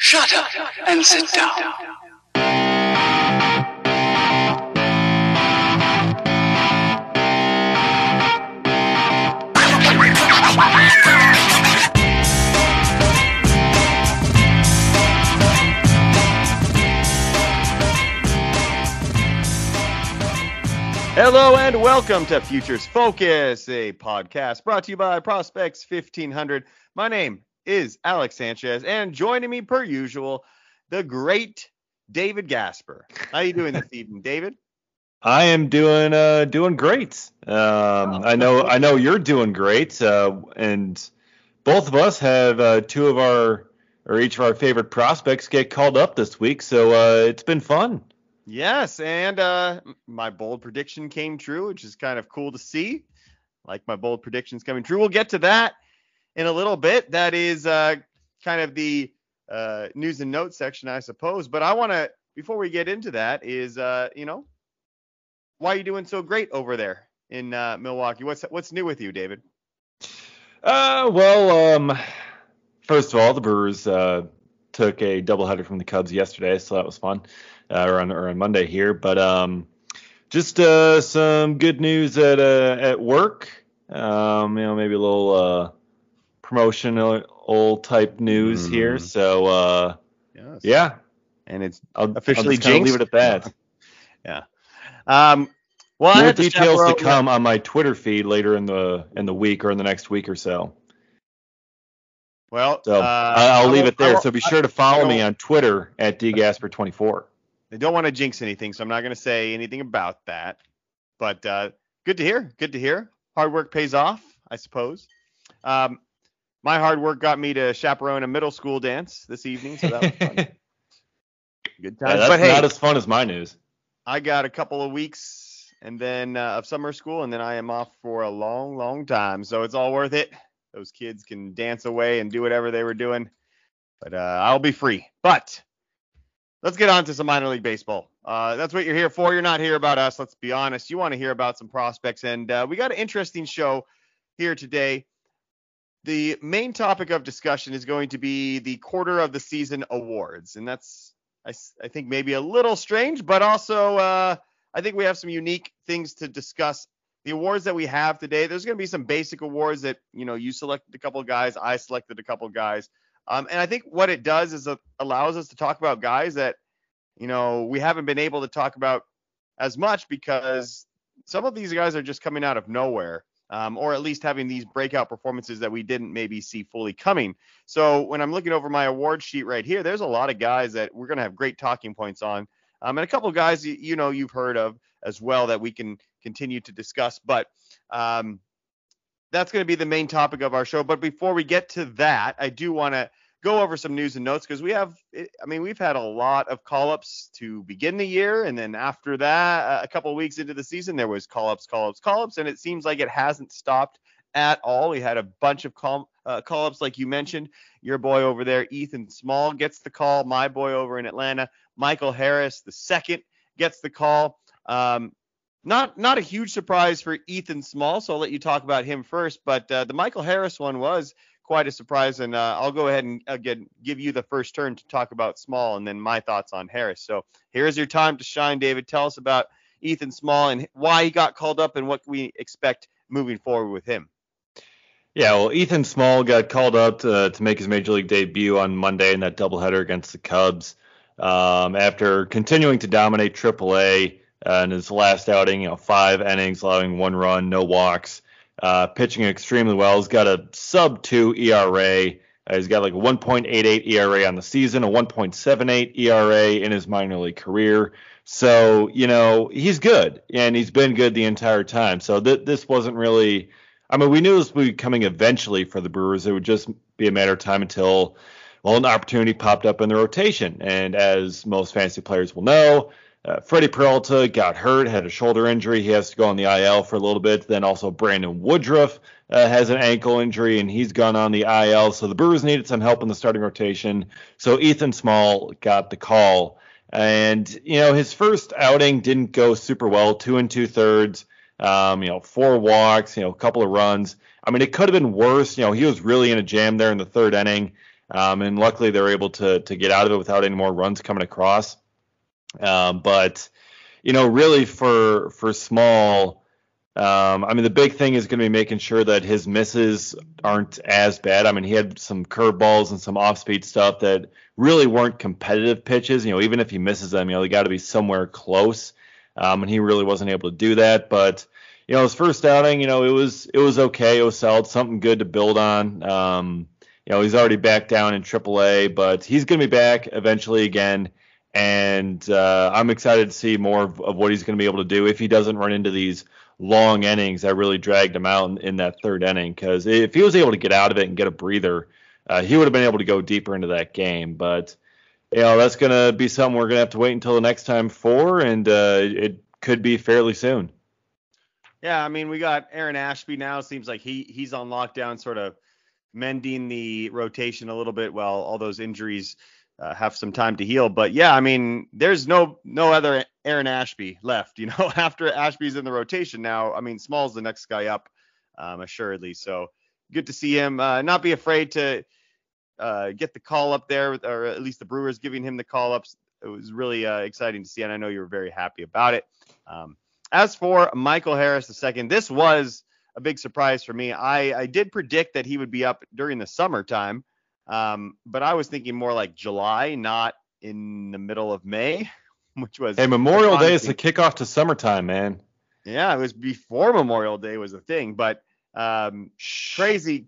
Shut up and sit down. Hello and welcome to Futures Focus, a podcast brought to you by Prospects 1500. My name is Alex Sanchez, and joining me per usual, the great David Gasper. How you doing this evening, David? I am doing great. I know you're doing great, and both of us have each of our favorite prospects get called up this week, so it's been fun. Yes, and my bold prediction came true, which is kind of cool to see. Like my bold predictions coming true. We'll get to that in a little bit. That is kind of the news and notes section, I suppose. But I want to, before we get into that, is why are you doing so great over there in Milwaukee? What's new with you, David? First of all, the Brewers took a doubleheader from the Cubs yesterday, so that was fun. Or on Monday here, but just some good news at work. Maybe a little promotional type news here. So yes. Yeah, and it's officially jinxed. Leave it at that. Yeah. More details to come on my Twitter feed later in the week or in the next week or so. Well, so I'll leave it there. So be sure to follow me on Twitter at dgasper24. I don't want to jinx anything, so I'm not going to say anything about that. But good to hear. Good to hear. Hard work pays off, I suppose. My hard work got me to chaperone a middle school dance this evening, so that was fun. Good times. Yeah, that's not as fun as my news. I got a couple of weeks and then of summer school, and then I am off for a long, long time. So it's all worth it. Those kids can dance away and do whatever they were doing. But I'll be free. But let's get on to some minor league baseball. That's what you're here for. You're not here about us. Let's be honest. You want to hear about some prospects. And we got an interesting show here today. The main topic of discussion is going to be the quarter of the season awards. And that's, I think, maybe a little strange, but also I think we have some unique things to discuss. The awards that we have today, there's going to be some basic awards that, you selected a couple of guys. I selected a couple of guys. And I think what it does is it allows us to talk about guys that, we haven't been able to talk about as much because some of these guys are just coming out of nowhere, or at least having these breakout performances that we didn't maybe see fully coming. So when I'm looking over my award sheet right here, there's a lot of guys that we're going to have great talking points on, and a couple of guys you've heard of as well that we can continue to discuss. But that's going to be the main topic of our show. But before we get to that, I do want to go over some news and notes because we've had a lot of call-ups to begin the year. And then after that, a couple of weeks into the season, there was call-ups. And it seems like it hasn't stopped at all. We had a bunch of call-ups, like you mentioned. Your boy over there, Ethan Small, gets the call. My boy over in Atlanta, Michael Harris, the second, gets the call. Not a huge surprise for Ethan Small, so I'll let you talk about him first. But the Michael Harris one was quite a surprise, and I'll go ahead and again give you the first turn to talk about Small and then my thoughts on Harris. So here's your time to shine, David. Tell us about Ethan Small and why he got called up and what we expect moving forward with him. Yeah, well, Ethan Small got called up to make his major league debut on Monday in that doubleheader against the Cubs. After continuing to dominate AAA in his last outing, 5 innings, allowing 1 run, no walks. Pitching extremely well. He's got a sub-2 ERA. He's got like a 1.88 ERA on the season, a 1.78 ERA in his minor league career. So, he's good, and he's been good the entire time. So this wasn't really – we knew this would be coming eventually for the Brewers. It would just be a matter of time until, an opportunity popped up in the rotation. And as most fantasy players will know, Freddie Peralta got hurt, had a shoulder injury. He has to go on the IL for a little bit. Then also Brandon Woodruff has an ankle injury, and he's gone on the IL. So the Brewers needed some help in the starting rotation. So Ethan Small got the call. And, his first outing didn't go super well, 2 2/3, 4 walks, a couple of runs. It could have been worse. He was really in a jam there in the 3rd inning. And luckily they were able to get out of it without any more runs coming across. But really for Small, the big thing is going to be making sure that his misses aren't as bad. He had some curveballs and some off-speed stuff that really weren't competitive pitches. Even if he misses them, they got to be somewhere close. And he really wasn't able to do that. But his first outing, it was okay. It was solid, something good to build on. He's already back down in AAA, but he's going to be back eventually again. And I'm excited to see more of what he's going to be able to do if he doesn't run into these long innings that really dragged him out in that third inning. Because if he was able to get out of it and get a breather, he would have been able to go deeper into that game. But that's going to be something we're going to have to wait until the next time for, and it could be fairly soon. Yeah, we got Aaron Ashby now. Seems like he's on lockdown, sort of mending the rotation a little bit while all those injuries have some time to heal. But yeah, there's no other Aaron Ashby left, after Ashby's in the rotation now. Small's the next guy up, assuredly. So good to see him not be afraid to get the call up there, or at least the Brewers giving him the call ups. It was really exciting to see, and I know you were very happy about it. As for Michael Harris II, this was a big surprise for me. I did predict that he would be up during the summertime. But I was thinking more like July, not in the middle of May, which was Memorial Day is the kickoff to summertime, man. Yeah, it was before Memorial Day was a thing, but crazy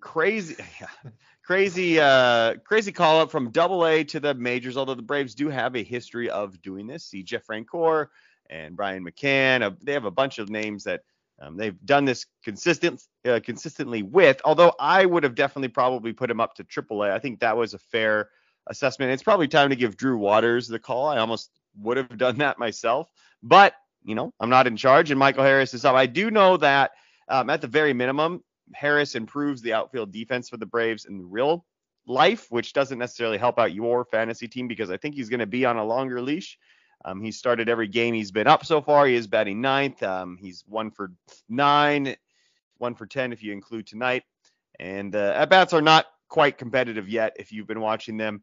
call up from AA to the majors. Although the Braves do have a history of doing this. See Jeff Francoeur and Brian McCann. They have a bunch of names that they've done this consistently with, although I would have definitely probably put him up to AAA. I think that was a fair assessment. It's probably time to give Drew Waters the call. I almost would have done that myself, but I'm not in charge, and Michael Harris is up. I do know that at the very minimum, Harris improves the outfield defense for the Braves in real life, which doesn't necessarily help out your fantasy team because I think he's going to be on a longer leash. He started every game he's been up so far. He is batting ninth. He's 1 for 9, 1 for 10 if you include tonight. And at-bats are not quite competitive yet if you've been watching them.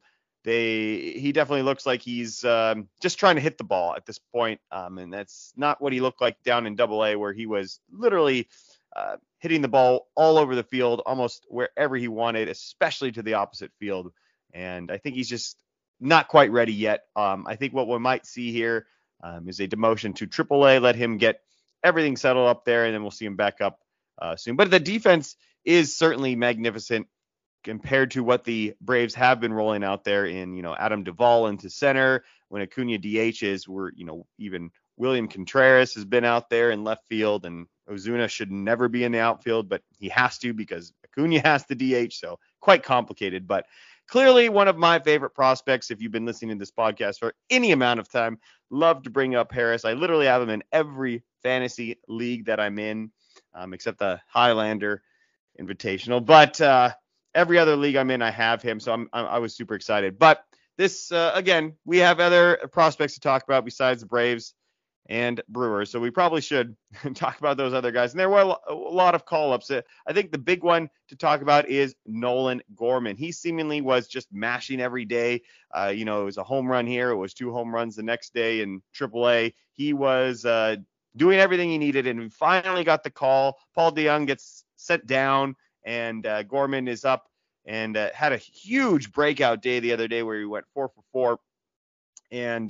He definitely looks like he's just trying to hit the ball at this point. And that's not what he looked like down in AA, where he was literally hitting the ball all over the field, almost wherever he wanted, especially to the opposite field. And I think he's just not quite ready yet. I think what we might see here is a demotion to AAA. Let him get everything settled up there, and then we'll see him back up soon. But the defense is certainly magnificent compared to what the Braves have been rolling out there in, Adam Duvall into center. When Acuna DHs were, even William Contreras has been out there in left field, and Ozuna should never be in the outfield, but he has to because Acuna has to DH. So quite complicated, but clearly one of my favorite prospects. If you've been listening to this podcast for any amount of time, love to bring up Harris. I literally have him in every fantasy league that I'm in, except the Highlander Invitational. But every other league I'm in, I have him. So I was super excited. But this, again, we have other prospects to talk about besides the Braves and Brewers. So we probably should talk about those other guys. And there were a lot of call-ups. I think the big one to talk about is Nolan Gorman. He seemingly was just mashing every day. It was a home run here. It was 2 home runs the next day in AAA. He was doing everything he needed, and we finally got the call. Paul DeJong gets sent down, and Gorman is up and had a huge breakout day the other day where he went 4 for 4 and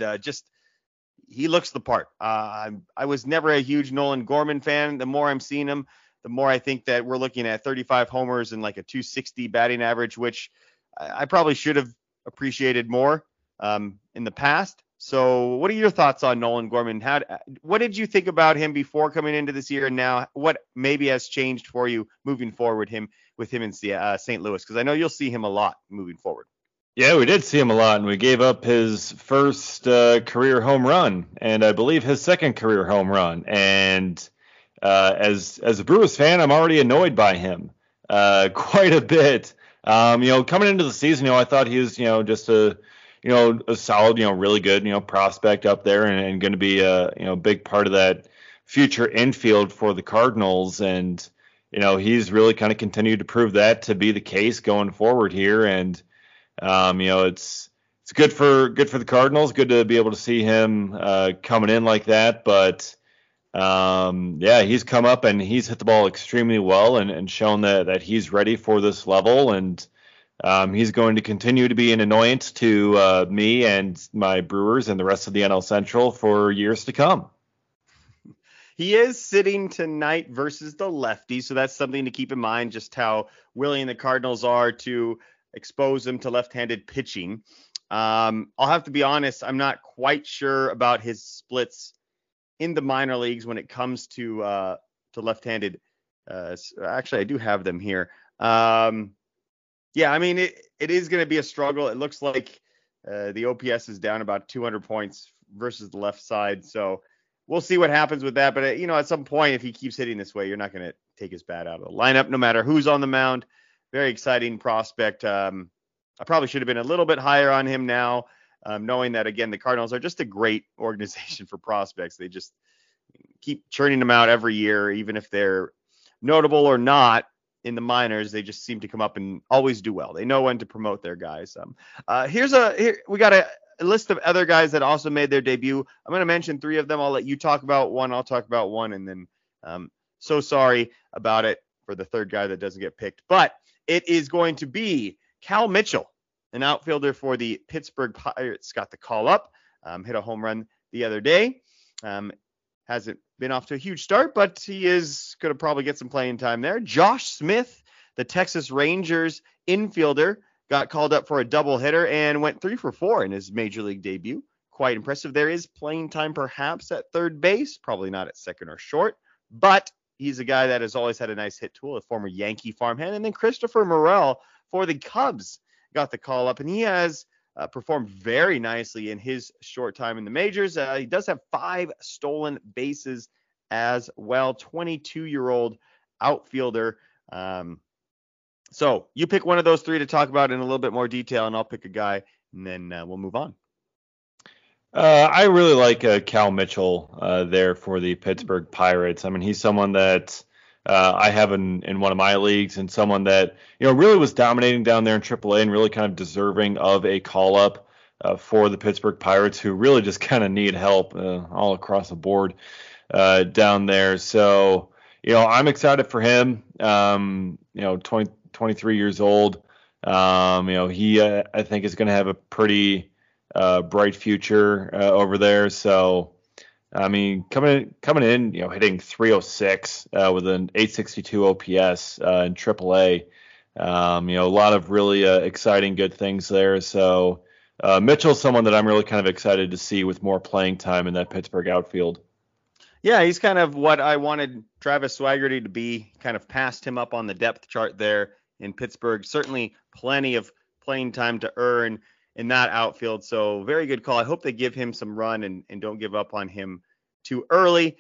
he looks the part. I was never a huge Nolan Gorman fan. The more I'm seeing him, the more I think that we're looking at 35 homers and like a 260 batting average, which I probably should have appreciated more in the past. So what are your thoughts on Nolan Gorman? What did you think about him before coming into this year, and now what maybe has changed for you moving forward with him in St. Louis? Because I know you'll see him a lot moving forward. Yeah, we did see him a lot, and we gave up his first career home run, and I believe his second career home run. And as a Brewers fan, I'm already annoyed by him quite a bit. Coming into the season, I thought he was, just a solid, really good, prospect up there, and going to be a big part of that future infield for the Cardinals. And he's really kind of continued to prove that to be the case going forward here. And It's good for the Cardinals. Good to be able to see him coming in like that. But he's come up and he's hit the ball extremely well and shown that he's ready for this level. And he's going to continue to be an annoyance to me and my Brewers and the rest of the NL Central for years to come. He is sitting tonight versus the lefty, so that's something to keep in mind, just how willing the Cardinals are to expose him to left-handed pitching. I'll have to be honest, I'm not quite sure about his splits in the minor leagues when it comes to left-handed. Actually, I do have them here. It is going to be a struggle. It looks like the OPS is down about 200 points versus the left side, so we'll see what happens with that. But, at some point, if he keeps hitting this way, you're not going to take his bat out of the lineup, no matter who's on the mound. Very exciting prospect. I probably should have been a little bit higher on him now, knowing that, again, the Cardinals are just a great organization for prospects. They just keep churning them out every year, even if they're notable or not in the minors. They just seem to come up and always do well. They know when to promote their guys. Here we got a list of other guys that also made their debut. I'm going to mention 3 of them. I'll let you talk about one. I'll talk about one, and then so sorry about it for the third guy that doesn't get picked. But it is going to be Cal Mitchell, an outfielder for the Pittsburgh Pirates, got the call up, hit a home run the other day. Hasn't been off to a huge start, but he is going to probably get some playing time there. Josh Smith, the Texas Rangers infielder, got called up for a doubleheader and went 3 for 4 in his major league debut. Quite impressive. There is playing time perhaps at third base, probably not at second or short, but he's a guy that has always had a nice hit tool, a former Yankee farmhand. And then Christopher Morel for the Cubs got the call up, and he has performed very nicely in his short time in the majors. He does have 5 stolen bases as well. 22-year-old outfielder. So you pick one of those 3 to talk about in a little bit more detail, and I'll pick a guy, and then we'll move on. I really like Cal Mitchell there for the Pittsburgh Pirates. I mean, he's someone that I have in one of my leagues, and someone that really was dominating down there in AAA and really kind of deserving of a call up for the Pittsburgh Pirates, who really just kind of need help all across the board down there. So I'm excited for him. 23 years old. He I think is going to have a pretty bright future over there. So I mean, coming in, hitting 306 with an 862 OPS in AAA. A lot of really exciting, good things there. So Mitchell's someone that I'm really kind of excited to see with more playing time in that Pittsburgh outfield. Yeah, he's kind of what I wanted Travis Swaggerty to be, kind of passed him up on the depth chart there in Pittsburgh. Certainly plenty of playing time to earn in that outfield. So very good call. I hope they give him some run and don't give up on him too early.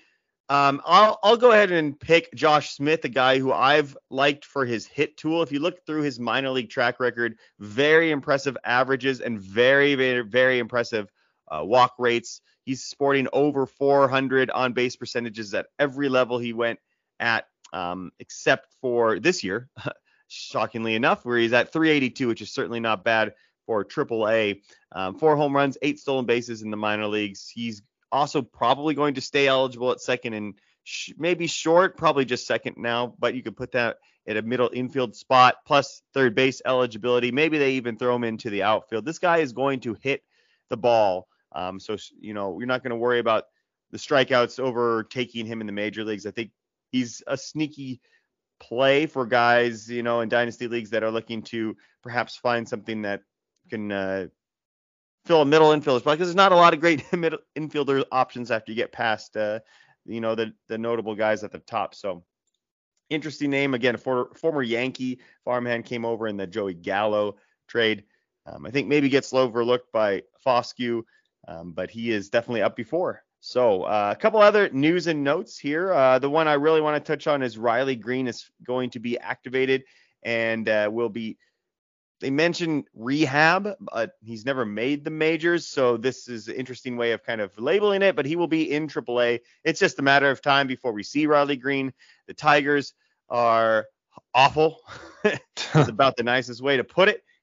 I'll go ahead and pick Josh Smith, a guy who I've liked for his hit tool. If you look through his minor league track record, very impressive averages and very, very, very impressive walk rates. He's sporting over 400 on base percentages at every level he went at, except for this year, shockingly enough, where he's at 382, which is certainly not bad for AAA. 4 home runs, 8 stolen bases in the minor leagues. He's also probably going to stay eligible at second and maybe short, probably just second now, but you could put that at a middle infield spot plus third base eligibility. Maybe they even throw him into the outfield. This guy is going to hit the ball. So you're not going to worry about the strikeouts overtaking him in the major leagues. I think he's a sneaky play for guys, in dynasty leagues that are looking to perhaps find something that can fill a middle infielder spot, because there's not a lot of great middle infielder options after you get past, the notable guys at the top. So interesting name. Again, a former Yankee farmhand, came over in the Joey Gallo trade. I think maybe gets overlooked by Foscue, but he is definitely up before. So a couple other news and notes here. The one I really want to touch on is Riley Green is going to be activated and will be. They mentioned rehab, but he's never made the majors, so this is an interesting way of kind of labeling it, but he will be in AAA. It's just a matter of time before we see Riley Green. The Tigers are awful. It's about the nicest way to put it.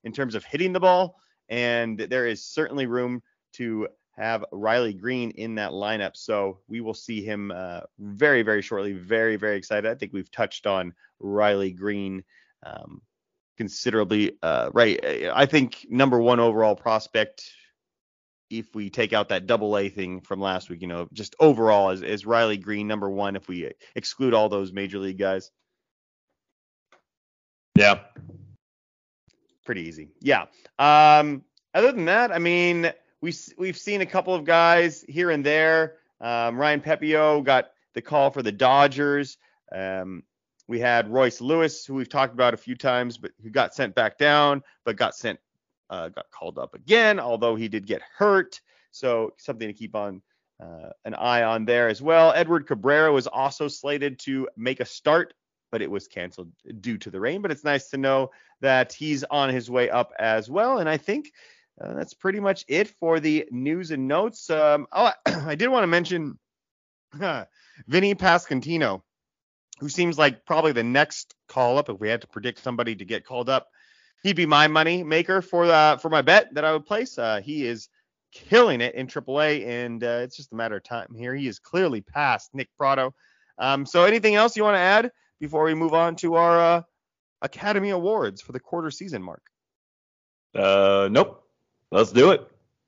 in terms of hitting the ball, and there is certainly room to have Riley Green in that lineup. So we will see him very, very shortly. Very, very excited. I think we've touched on Riley Green considerably. Right. I think number one overall prospect, if we take out that AA thing from last week, just overall is Riley Green number one if we exclude all those major league guys. Yeah. Pretty easy. Yeah. Other than that, I mean, we've seen a couple of guys here and there. Ryan Pepio got the call for the Dodgers. We had Royce Lewis, who we've talked about a few times, but who got sent back down, but got called up again, although he did get hurt. So something to keep on an eye on there as well. Edward Cabrera was also slated to make a start, but it was canceled due to the rain. But it's nice to know that he's on his way up as well. And I think that's pretty much it for the news and notes. I did want to mention Vinny Pasquantino, who seems like probably the next call up. If we had to predict somebody to get called up, he'd be my money maker for my bet that I would place. He is killing it in AAA, and it's just a matter of time here. He is clearly past Nick Pratto. So anything else you want to add before we move on to our Academy Awards for the quarter season, Mark? Nope. Let's do it.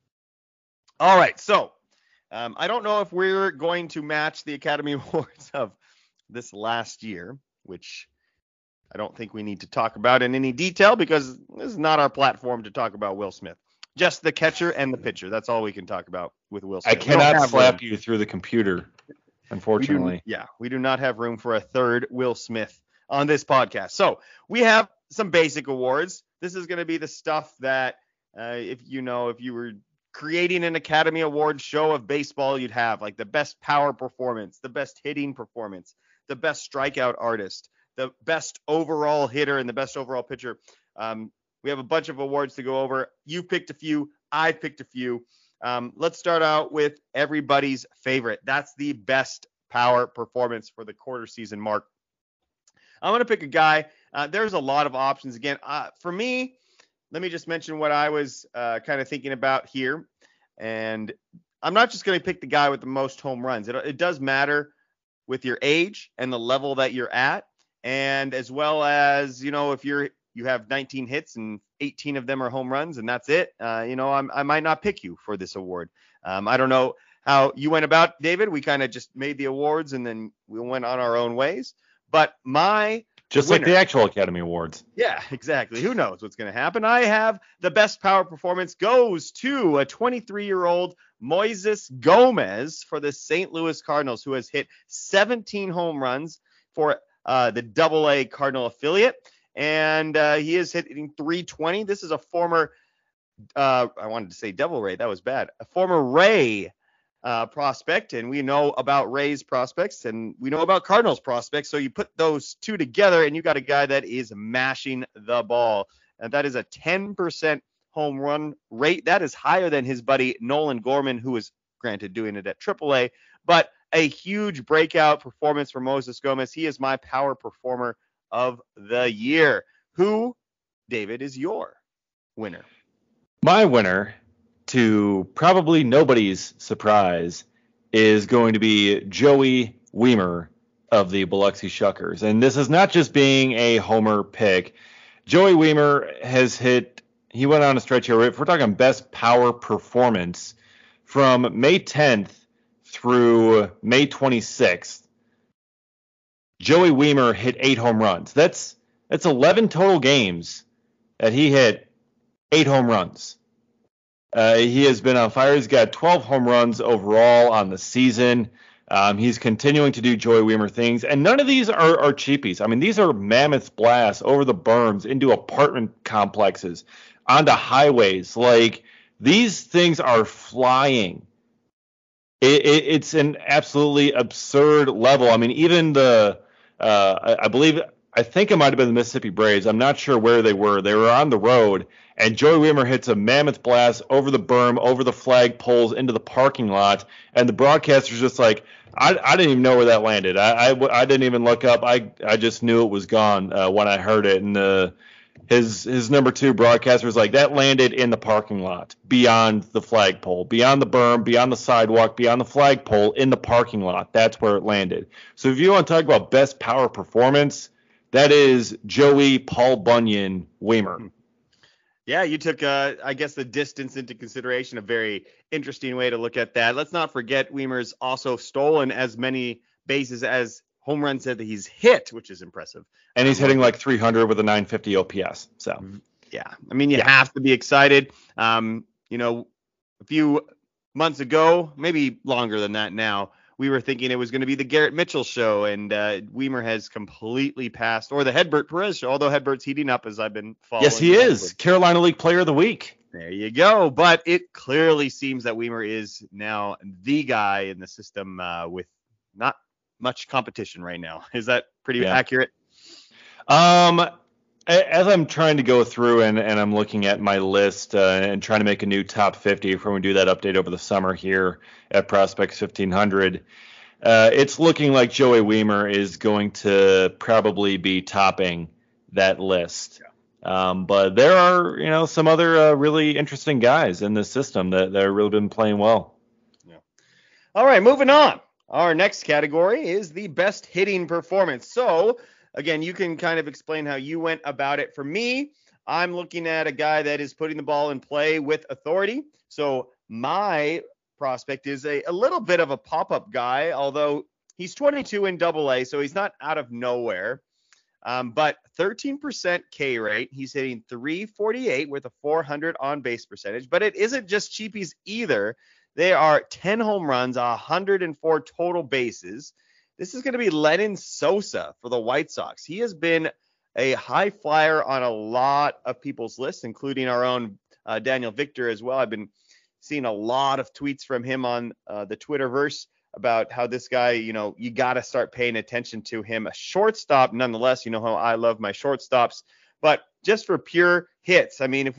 All right. So I don't know if we're going to match the Academy Awards of this last year, which I don't think we need to talk about in any detail because this is not our platform to talk about Will Smith. Just the catcher and the pitcher. That's all we can talk about with Will Smith. I cannot slap you through the computer, unfortunately. We do not have room for a third Will Smith on this podcast. So we have some basic awards. This is going to be the stuff that if you were creating an Academy Award show of baseball, you'd have like the best power performance, the best hitting performance, the best strikeout artist, the best overall hitter, and the best overall pitcher. We have a bunch of awards to go over. You've picked a few. I've picked a few. Let's start out with everybody's favorite. That's the best power performance for the quarter season, Mark. I'm going to pick a guy. There's a lot of options. Again, for me, let me just mention what I was kind of thinking about here. And I'm not just going to pick the guy with the most home runs. It does matter with your age and the level that you're at. And as well as, if you have 19 hits and 18 of them are home runs and that's it, I might not pick you for this award. I don't know how you went about, David. We kind of just made the awards and then we went on our own ways. But just winner, like the actual Academy Awards. Yeah, exactly. Who knows what's going to happen? I have the best power performance goes to a 23-year-old Moises Gomez for the St. Louis Cardinals, who has hit 17 home runs for the AA Cardinal affiliate. And he is hitting 320. This is a former, I wanted to say Devil Ray. That was bad. A former Ray prospect. And we know about Ray's prospects and we know about Cardinals prospects. So you put those two together and you got a guy that is mashing the ball. And that is a 10% home run rate. That is higher than his buddy Nolan Gorman, who is granted doing it at AAA. But a huge breakout performance for Moises Gomez. He is my power performer of the year. Who, David, is your winner? My winner, to probably nobody's surprise, is going to be Joey Wiemer of the Biloxi Shuckers. And this is not just being a homer pick. Joey Wiemer has he went on a stretch here. If we're talking best power performance from May 10th through May 26th, Joey Wiemer hit 8 home runs. That's 11 total games that he hit 8 home runs. He has been on fire. He's got 12 home runs overall on the season. He's continuing to do Joey Wiemer things, and none of these are cheapies. I mean, these are mammoth blasts over the berms into apartment complexes, onto highways. Like, these things are flying. It's an absolutely absurd level. I mean, even I think it might have been the Mississippi Braves. I'm not sure where they were. They were on the road, and Joey Wiemer hits a mammoth blast over the berm, over the flag poles, into the parking lot, and the broadcaster's just like, I didn't even know where that landed. I didn't even look up. I just knew it was gone when I heard it, and his number 2 broadcaster was like, that landed in the parking lot, beyond the flagpole, beyond the berm, beyond the sidewalk, beyond the flagpole, in the parking lot. That's where it landed. So if you want to talk about best power performance, that is Joey Paul Bunyan Wiemer. Yeah, you took, I guess, the distance into consideration. A very interesting way to look at that. Let's not forget Wiemer's also stolen as many bases as home runs that he's hit, which is impressive. And he's hitting like 300 with a 950 OPS. So, yeah, I mean, you have to be excited. A few months ago, maybe longer than that now, we were thinking it was going to be the Garrett Mitchell show, and Wiemer has completely passed, or the Hedbert Perez show, although Hedbert's heating up as I've been following. Yes, he is. Carolina League Player of the Week. There you go. But it clearly seems that Wiemer is now the guy in the system with not much competition right now. Is that pretty accurate? As I'm trying to go through and I'm looking at my list and trying to make a new top 50 if we're going to do that update over the summer here at Prospects 1500, it's looking like Joey Wiemer is going to probably be topping that list. Yeah. But there are, some other really interesting guys in this system that have really been playing well. Yeah. All right, moving on. Our next category is the best hitting performance. So, again, you can kind of explain how you went about it. For me, I'm looking at a guy that is putting the ball in play with authority. So my prospect is a little bit of a pop-up guy, although he's 22 in AA, so he's not out of nowhere. But 13% K rate. He's hitting .348 with a .400 on-base percentage. But it isn't just cheapies either. They are 10 home runs, 104 total bases. This is going to be Lenyn Sosa for the White Sox. He has been a high flyer on a lot of people's lists, including our own Daniel Victor as well. I've been seeing a lot of tweets from him on the Twitterverse about how this guy, you got to start paying attention to him. A shortstop, nonetheless, you know how I love my shortstops. But just for pure hits, I mean,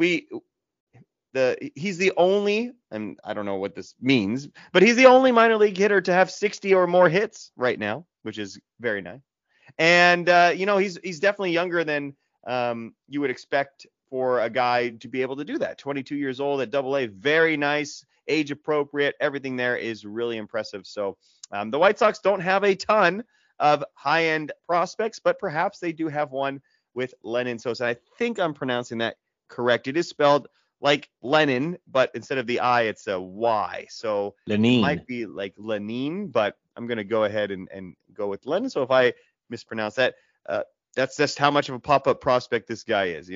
he's the only, and I don't know what this means, but he's the only minor league hitter to have 60 or more hits right now, which is very nice. And, he's definitely younger than you would expect for a guy to be able to do that. 22 years old at AA, very nice, age appropriate. Everything there is really impressive. So the White Sox don't have a ton of high-end prospects, but perhaps they do have one with Lenyn Sosa. I think I'm pronouncing that correct. It is spelled like Lenin, but instead of the I, it's a Y. So Lenyn. It might be like Lenyn, but I'm going to go ahead and go with Lenyn. So if I mispronounce that, that's just how much of a pop-up prospect this guy is.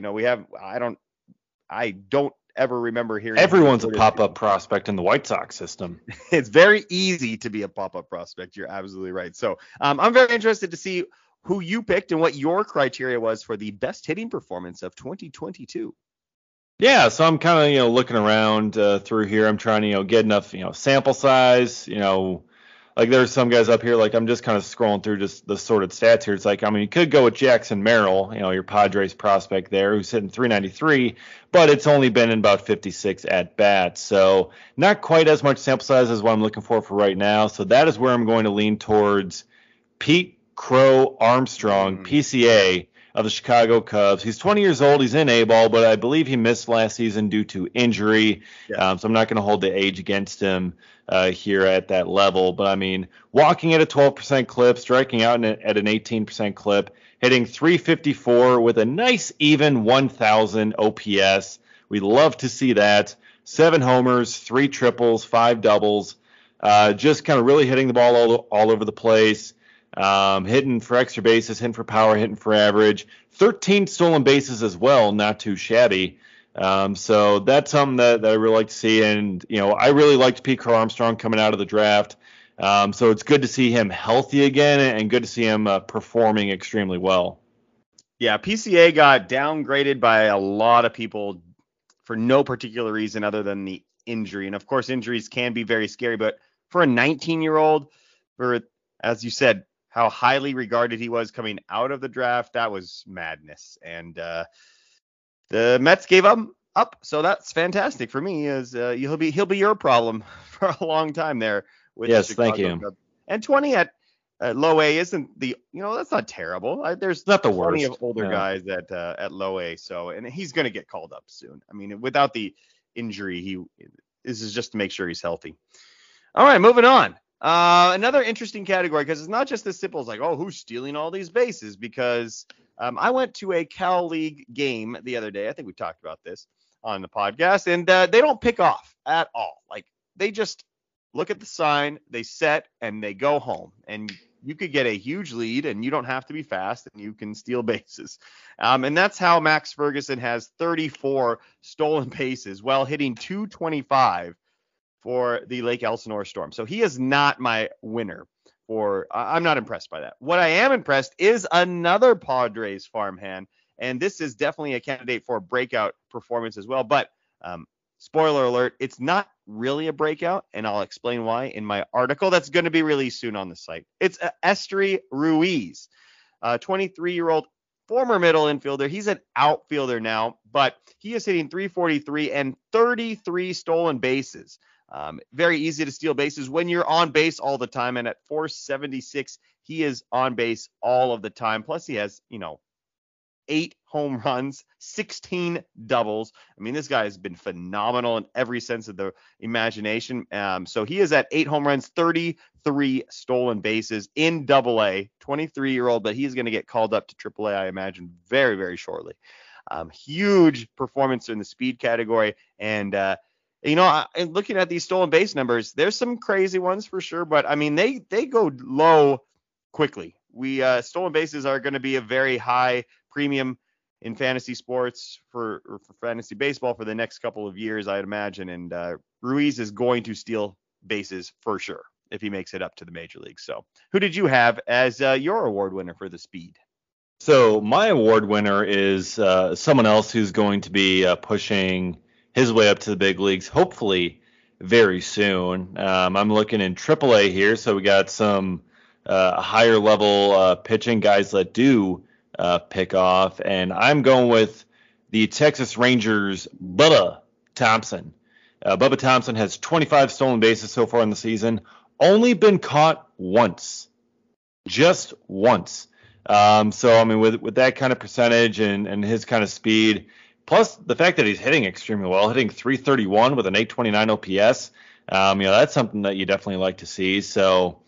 I don't ever remember hearing. Everyone's a pop-up prospect in the White Sox system. It's very easy to be a pop-up prospect. You're absolutely right. So I'm very interested to see who you picked and what your criteria was for the best hitting performance of 2022. Yeah, so I'm kind of, looking around through here. I'm trying to, get enough, sample size, like there's some guys up here, like I'm just kind of scrolling through just the sorted stats here. It's like, you could go with Jackson Merrill, your Padres prospect there, who's hitting .393, but it's only been in about 56 at bats. So not quite as much sample size as what I'm looking for right now. So that is where I'm going to lean towards Pete Crow Armstrong, PCA, of the Chicago Cubs. He's 20 years old. He's in A-ball, but I believe he missed last season due to injury. Yeah. So I'm not going to hold the age against him here at that level. But, walking at a 12% clip, striking out at an 18% clip, hitting .354 with a nice even 1,000 OPS. We love to see that. 7 homers, 3 triples, 5 doubles. Just kind of really hitting the ball all over the place. Hitting for extra bases, hitting for power, hitting for average, 13 stolen bases as well, not too shabby. So that's something that I really like to see. And, I really liked Pete Crow Armstrong coming out of the draft. So it's good to see him healthy again and good to see him performing extremely well. Yeah, PCA got downgraded by a lot of people for no particular reason other than the injury. And, of course, injuries can be very scary. But for a 19-year-old, as you said, how highly regarded he was coming out of the draft, that was madness. And the Mets gave him up, so that's fantastic for me. He'll be your problem for a long time there. Yes, thank you. Cubs. And 20 at low A isn't that's not terrible. There's Not the plenty worst. of older Yeah. guys at low A. So, and he's going to get called up soon. I mean, without the injury, this is just to make sure he's healthy. All right, moving on. Another interesting category, because it's not just as simple as like, oh, who's stealing all these bases? Because I went to a Cal League game the other day. I think we talked about this on the podcast, and they don't pick off at all. Like, they just look at the sign, they set, and they go home. And you could get a huge lead, and you don't have to be fast, and you can steal bases. And that's how Max Ferguson has 34 stolen bases while hitting .225 for the Lake Elsinore Storm. So he is not my winner. I'm not impressed by that. What I am impressed is another Padres farmhand, and this is definitely a candidate for a breakout performance as well. But spoiler alert, it's not really a breakout, and I'll explain why in my article that's going to be released soon on the site. It's Esteury Ruiz, 23-year-old former middle infielder. He's an outfielder now, but he is hitting .343 and 33 stolen bases. Very easy to steal bases when you're on base all the time. And at .476, he is on base all of the time. Plus, he has, 8 home runs, 16 doubles. I mean, this guy has been phenomenal in every sense of the imagination. So he is at 8 home runs, 33 stolen bases in AA, 23-year-old, but he's going to get called up to AAA, I imagine, very, very shortly. Huge performance in the speed category. And, looking at these stolen base numbers, there's some crazy ones for sure, but I mean, they go low quickly. Stolen bases are going to be a very high premium in fantasy sports for fantasy baseball for the next couple of years, I'd imagine. And Ruiz is going to steal bases for sure if he makes it up to the major leagues. So who did you have as your award winner for the speed? So my award winner is someone else who's going to be pushing his way up to the big leagues, hopefully very soon. I'm looking in AAA here, so we got some higher level pitching guys that do pick off, and I'm going with the Texas Rangers' Bubba Thompson. Bubba Thompson has 25 stolen bases so far in the season, only been caught once, just once. So I mean, with that kind of percentage and his kind of speed, plus the fact that he's hitting extremely well, hitting .331 with an .829 OPS, that's something that you definitely like to see. So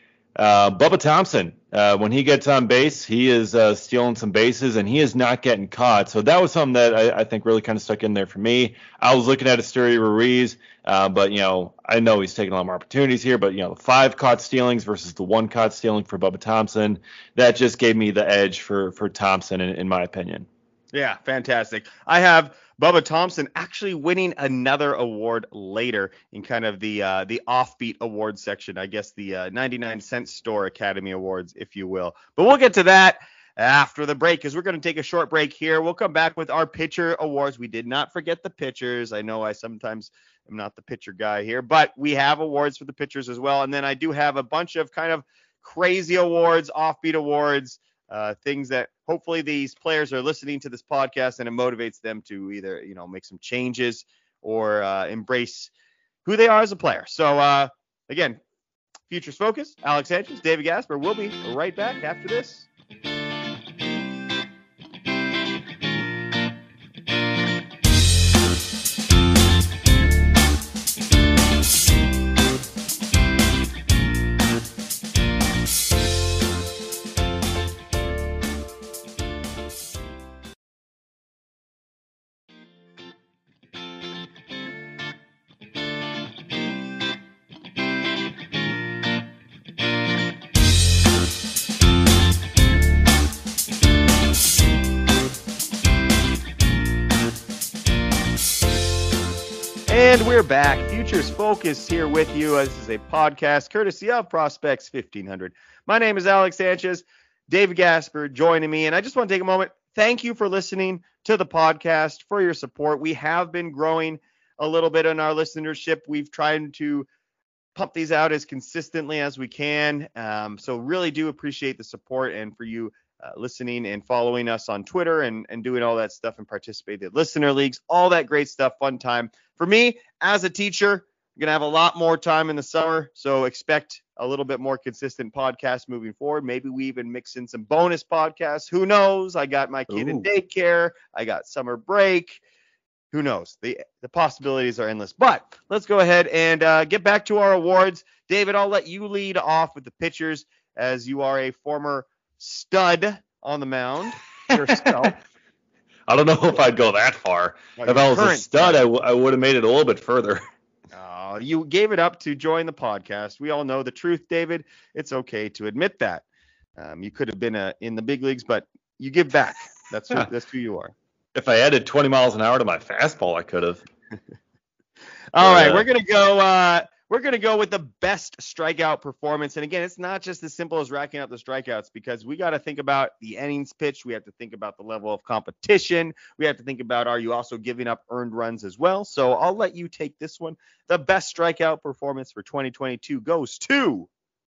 Bubba Thompson, when he gets on base, he is stealing some bases, and he is not getting caught. So that was something that I think really kind of stuck in there for me. I was looking at Esteury Ruiz, but, I know he's taking a lot more opportunities here, but, the 5 caught stealings versus the 1 caught stealing for Bubba Thompson, that just gave me the edge for Thompson, in my opinion. Yeah, fantastic. I have Bubba Thompson actually winning another award later in kind of the offbeat award section, I guess the 99-cent store Academy Awards, if you will. But we'll get to that after the break, because we're going to take a short break here. We'll come back with our pitcher awards. We did not forget the pitchers. I know I sometimes am not the pitcher guy here, but we have awards for the pitchers as well. And then I do have a bunch of kind of crazy awards, offbeat awards, things that hopefully these players are listening to this podcast and it motivates them to either, make some changes or embrace who they are as a player. So, again, Futures Focus, Alex Sanchez, David Gasper. We'll be right back after this. And we're back. Futures Focus here with you. This is a podcast courtesy of Prospects 1500. My name is Alex Sanchez. David Gasper joining me. And I just want to take a moment. Thank you for listening to the podcast, for your support. We have been growing a little bit in our listenership. We've tried to pump these out as consistently as we can. So really do appreciate the support, and for you listening and following us on Twitter and doing all that stuff and participating in listener leagues, all that great stuff, fun time. For me, as a teacher, We're going to have a lot more time in the summer, so expect a little bit more consistent podcast moving forward. Maybe we even mix in some bonus podcasts. Who knows? I got my kid in daycare. I got summer break. Who knows? The possibilities are endless. But let's go ahead and get back to our awards. David, I'll let you lead off with the pitchers as you are a former stud on the mound yourself. I don't know if I'd go that far. If I was a stud, I would have made it a little bit further. You gave it up to join the podcast. We all know the truth, David. It's okay to admit that. You could have been in the big leagues, but you give back. That's who you are. If I added 20 miles an hour to my fastball, I could have. All right, we're gonna go. We're going to go with the best strikeout performance. And again, it's not just as simple as racking up the strikeouts, because we got to think about the innings pitched. We have to think about the level of competition. We have to think about, are you also giving up earned runs as well? So I'll let you take this one. The best strikeout performance for 2022 goes to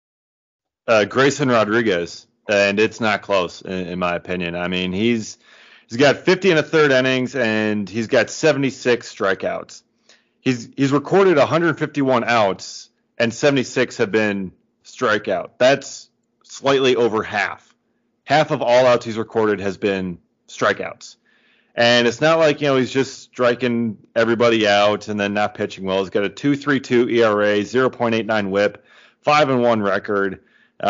Grayson Rodriguez. And it's not close, in my opinion. I mean, he's got 50 and a third innings, and he's got 76 strikeouts. He's recorded 151 outs, and 76 have been strikeout. That's slightly over half. Half of all outs he's recorded has been strikeouts. And it's not like, he's just striking everybody out and then not pitching well. He's got a 2.32 ERA, 0.89 WHIP, 5-1 record.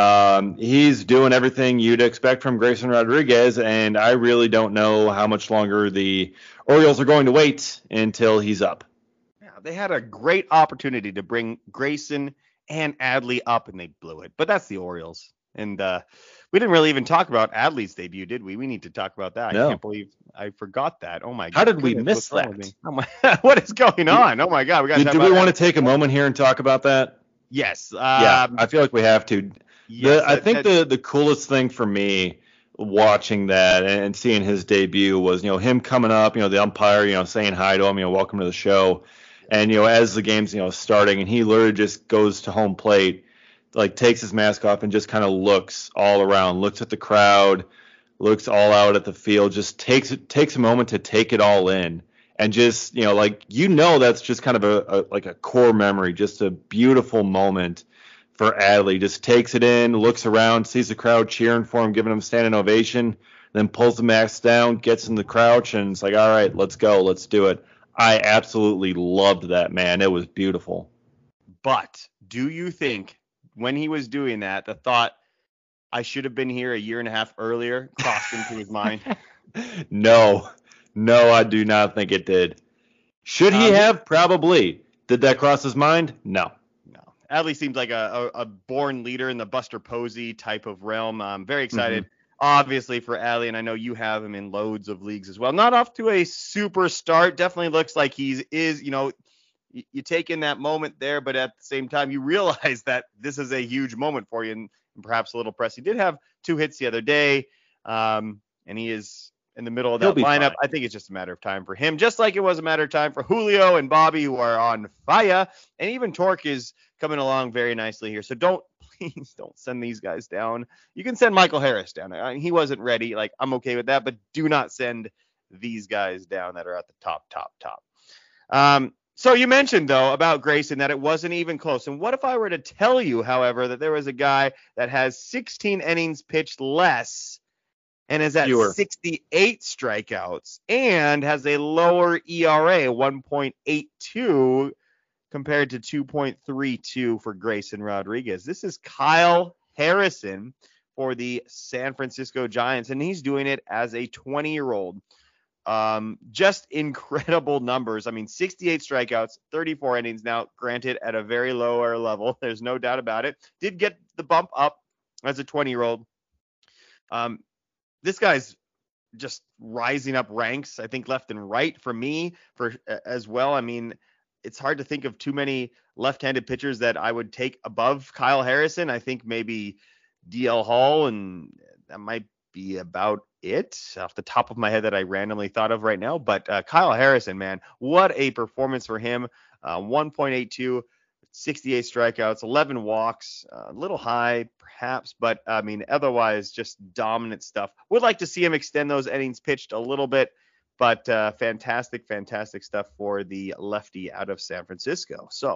He's doing everything you'd expect from Grayson Rodriguez, and I really don't know how much longer the Orioles are going to wait until he's up. They had a great opportunity to bring Grayson and Adley up, and they blew it. But that's the Orioles. And we didn't really even talk about Adley's debut, did we? We need to talk about that. No. I can't believe I forgot that. Oh, my God. How did we miss that? Oh my, what is going on? Oh, my God. Do we want to take a moment here and talk about that? Yes. Yeah, I feel like we have to. Yes, I think the coolest thing for me watching that and seeing his debut was, him coming up, the umpire, saying hi to him, welcome to the show. And, as the game's, starting, and he literally just goes to home plate, like takes his mask off and just kind of looks all around, looks at the crowd, looks all out at the field, just takes a moment to take it all in. And just, that's just kind of a core memory, just a beautiful moment for Adley. Just takes it in, looks around, sees the crowd cheering for him, giving him a standing ovation, then pulls the mask down, gets in the crouch, and it's like, all right, let's go, let's do it. I absolutely loved that, man. It was beautiful. But do you think when he was doing that, the thought, I should have been here a year and a half earlier, crossed into his mind? No, I do not think it did. Should he have? Probably. Did that cross his mind? No. Adley seems like a born leader in the Buster Posey type of realm. I'm very excited. Obviously for Adley, and I know you have him in loads of leagues as well. Not off to a super start. Definitely looks like you take in that moment there, but at the same time, you realize that this is a huge moment for you, and perhaps a little press. He did have 2 hits the other day, and he is in the middle of that lineup. Fine. I think it's just a matter of time for him, just like it was a matter of time for Julio and Bobby, who are on fire, and even Torque is coming along very nicely here. So please don't send these guys down. You can send Michael Harris down. He wasn't ready. I'm okay with that, but do not send these guys down that are at the top. So you mentioned, though, about Grayson that it wasn't even close. And what if I were to tell you, however, that there was a guy that has 16 innings pitched less and is at 68 strikeouts and has a lower ERA, 1.82, compared to 2.32 for Grayson Rodriguez. This is Kyle Harrison for the San Francisco Giants, and he's doing it as a 20-year-old. Just incredible numbers. 68 strikeouts, 34 innings. Now, granted, at a very lower level, there's no doubt about it. Did get the bump up as a 20-year-old. This guy's just rising up ranks, I think, left and right for me as well. It's hard to think of too many left-handed pitchers that I would take above Kyle Harrison. I think maybe DL Hall, and that might be about it off the top of my head that I randomly thought of right now. But Kyle Harrison, man, what a performance for him. 1.82, 68 strikeouts, 11 walks, a little high perhaps, but otherwise just dominant stuff. Would like to see him extend those innings pitched a little bit. But fantastic stuff for the lefty out of San Francisco. So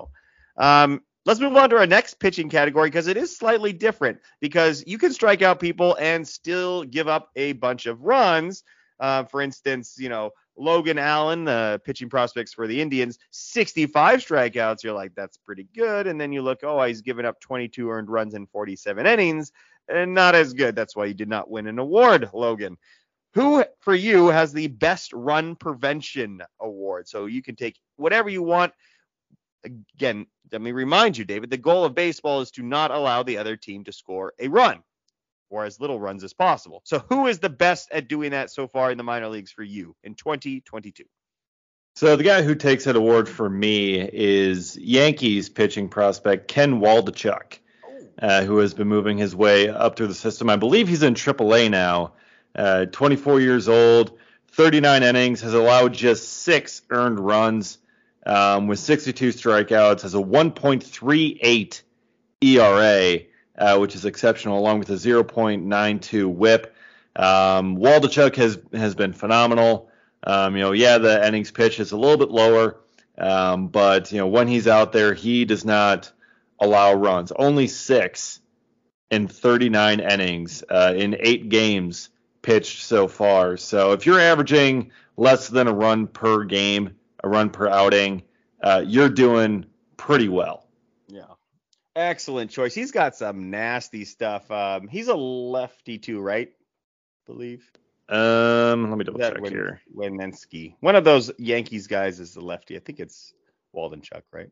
Let's move on to our next pitching category because it is slightly different because you can strike out people and still give up a bunch of runs. For instance, Logan Allen, the pitching prospects for the Indians, 65 strikeouts. You're like, that's pretty good. And then you look, he's given up 22 earned runs in 47 innings, and not as good. That's why you did not win an award, Logan. Who, for you, has the best run prevention award? So you can take whatever you want. Again, let me remind you, David, the goal of baseball is to not allow the other team to score a run or as little runs as possible. So who is the best at doing that so far in the minor leagues for you in 2022? So the guy who takes that award for me is Yankees pitching prospect Ken Waldichuk, who has been moving his way up through the system. I believe he's in AAA now. 24 years old, 39 innings, has allowed just 6 earned runs with 62 strikeouts, has a 1.38 ERA, which is exceptional, along with a 0.92 WHIP. Waldichuk has been phenomenal. The innings pitch is a little bit lower, but when he's out there, he does not allow runs. Only 6 in 39 innings in 8 games pitched so far. So if you're averaging less than a run per game, a run per outing, you're doing pretty well. Yeah. Excellent choice. He's got some nasty stuff. He's a lefty too, right? I believe. Let me double check here. Wenenski. One of those Yankees guys is the lefty. I think it's Waldichuk, right?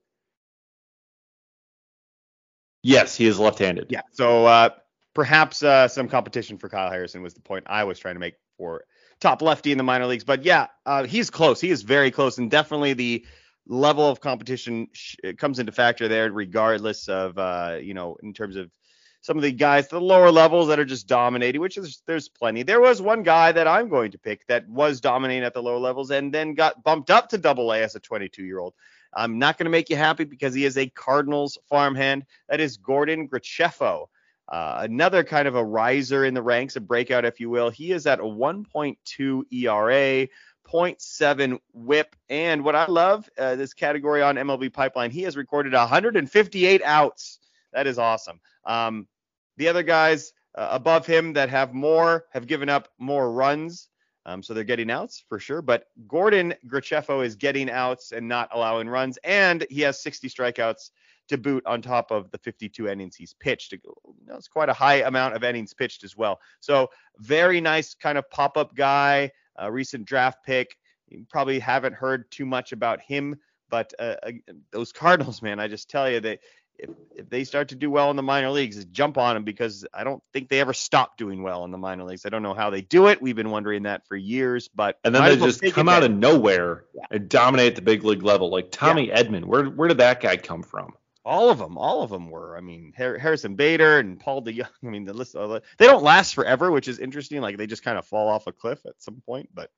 Yes, he is left-handed. Yeah. So perhaps some competition for Kyle Harrison was the point I was trying to make for top lefty in the minor leagues. But yeah, he's close. He is very close, and definitely the level of competition comes into factor there, regardless of in terms of some of the guys, the lower levels that are just dominating, which there's plenty. There was one guy that I'm going to pick that was dominating at the lower levels and then got bumped up to Double-A as a 22-year-old. I'm not going to make you happy because he is a Cardinals farmhand. That is Gordon Graceffo. Another kind of a riser in the ranks, a breakout, if you will. He is at a 1.2 ERA, 0.7 WHIP, and what I love, this category on MLB Pipeline, he has recorded 158 outs. That is awesome. The other guys above him that have given up more runs, so they're getting outs for sure. But Gordon Graceffo is getting outs and not allowing runs, and he has 60 strikeouts to boot on top of the 52 innings he's pitched. It's quite a high amount of innings pitched as well. So very nice kind of pop-up guy, a recent draft pick. You probably haven't heard too much about him, but those Cardinals, man, I just tell you that if they start to do well in the minor leagues, jump on them because I don't think they ever stop doing well in the minor leagues. I don't know how they do it. We've been wondering that for years, but and then they just come out of nowhere and dominate the big league level. Like Tommy Edman, where did that guy come from? All of them were. I mean, Harrison Bader and Paul DeYoung. I mean, the list. They don't last forever, which is interesting. Like they just kind of fall off a cliff at some point, but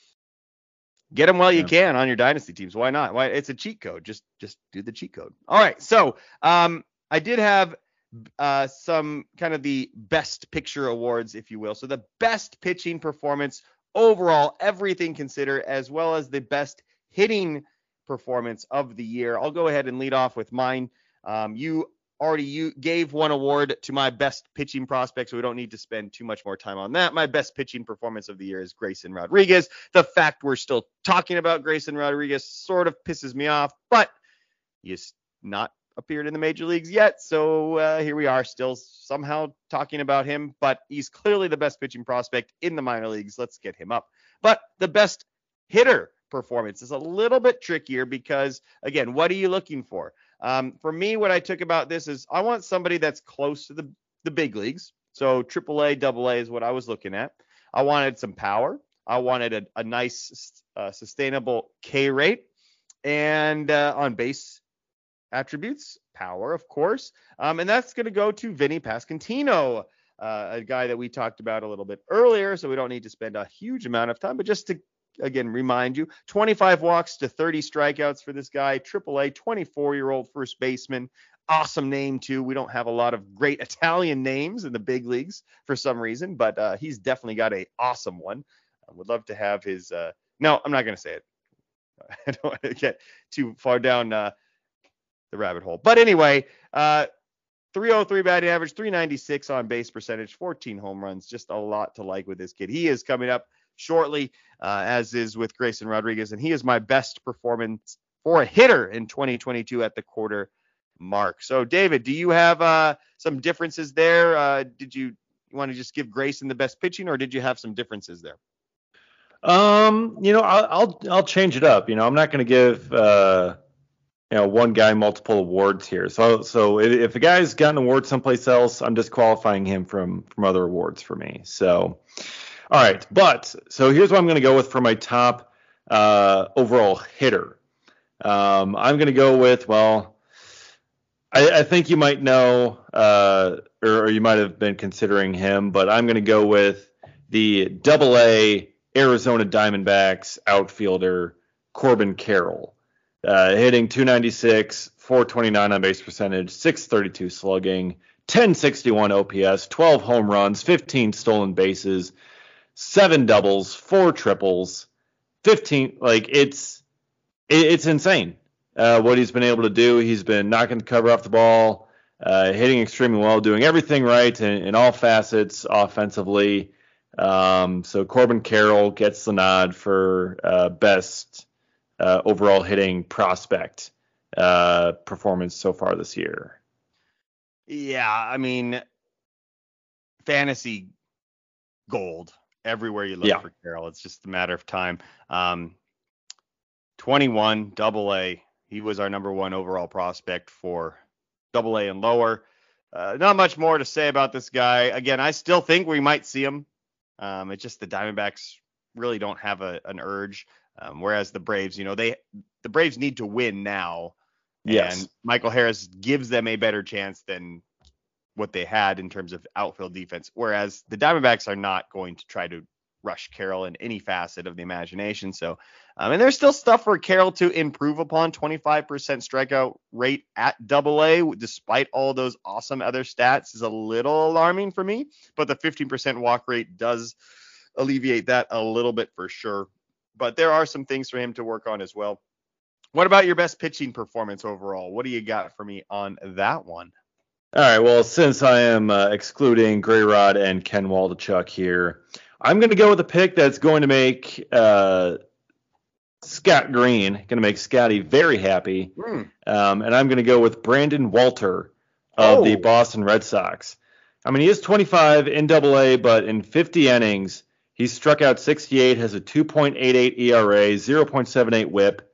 get them while you can on your dynasty teams. Why not? Why? It's a cheat code. Just do the cheat code. All right. So I did have some kind of the best picture awards, if you will. So the best pitching performance overall, everything considered, as well as the best hitting performance of the year. I'll go ahead and lead off with mine. You gave one award to my best pitching prospect, so we don't need to spend too much more time on that. My best pitching performance of the year is Grayson Rodriguez. The fact we're still talking about Grayson Rodriguez sort of pisses me off, but he's not appeared in the major leagues yet, so here we are still somehow talking about him, but he's clearly the best pitching prospect in the minor leagues. Let's get him up. But the best hitter performance is a little bit trickier because, again, what are you looking for? For me, what I took about this is I want somebody that's close to the big leagues. So AAA, AA is what I was looking at. I wanted some power. I wanted a nice, sustainable K rate and on base attributes, power, of course. And that's going to go to Vinny Pasquantino, a guy that we talked about a little bit earlier. So we don't need to spend a huge amount of time, but just to again, remind you, 25 walks to 30 strikeouts for this guy, AAA, 24-year-old first baseman. Awesome name, too. We don't have a lot of great Italian names in the big leagues for some reason, but he's definitely got an awesome one. I would love to have his no, I'm not going to say it. I don't want to get too far down the rabbit hole. But anyway, 303 batting average, 396 on base percentage, 14 home runs. Just a lot to like with this kid. He is coming up shortly, as is with Grayson Rodriguez, and he is my best performance for a hitter in 2022 at the quarter mark. So, David, do you have some differences there? Did you want to just give Grayson the best pitching, or did you have some differences there? I'll change it up. I'm not going to give one guy multiple awards here. So if a guy's got an award someplace else, I'm disqualifying him from other awards for me. So, all right. So here's what I'm going to go with for my top overall hitter. I'm going to go with, I think you might know, or you might have been considering him, but I'm going to go with the Double-A Arizona Diamondbacks outfielder Corbin Carroll, hitting 296, 429 on base percentage, 632 slugging, 1061 OPS, 12 home runs, 15 stolen bases, 7 doubles, 4 triples, 15. It's insane what he's been able to do. He's been knocking the cover off the ball, hitting extremely well, doing everything right in all facets offensively. So Corbin Carroll gets the nod for best overall hitting prospect performance so far this year. Yeah, I mean, fantasy gold everywhere you look for Carroll. It's just a matter of time. 21 Double-A. He was our number 1 overall prospect for Double-A and lower. Not much more to say about this guy. Again, I still think we might see him. It's just the Diamondbacks really don't have an urge, whereas the Braves, the Braves need to win now. Yes. And Michael Harris gives them a better chance than what they had in terms of outfield defense, whereas the Diamondbacks are not going to try to rush Carroll in any facet of the imagination. So, and there's still stuff for Carroll to improve upon. 25% strikeout rate at Double-A, despite all those awesome other stats, is a little alarming for me, but the 15% walk rate does alleviate that a little bit for sure. But there are some things for him to work on as well. What about your best pitching performance overall? What do you got for me on that one? All right, well, since I am excluding Grayrod and Ken Waldichuk here, I'm going to go with a pick that's going to make Scott Green, going to make Scotty very happy. And I'm going to go with Brandon Walter of the Boston Red Sox. I mean, he is 25 in Double-A, but in 50 innings, he struck out 68, has a 2.88 ERA, 0.78 whip,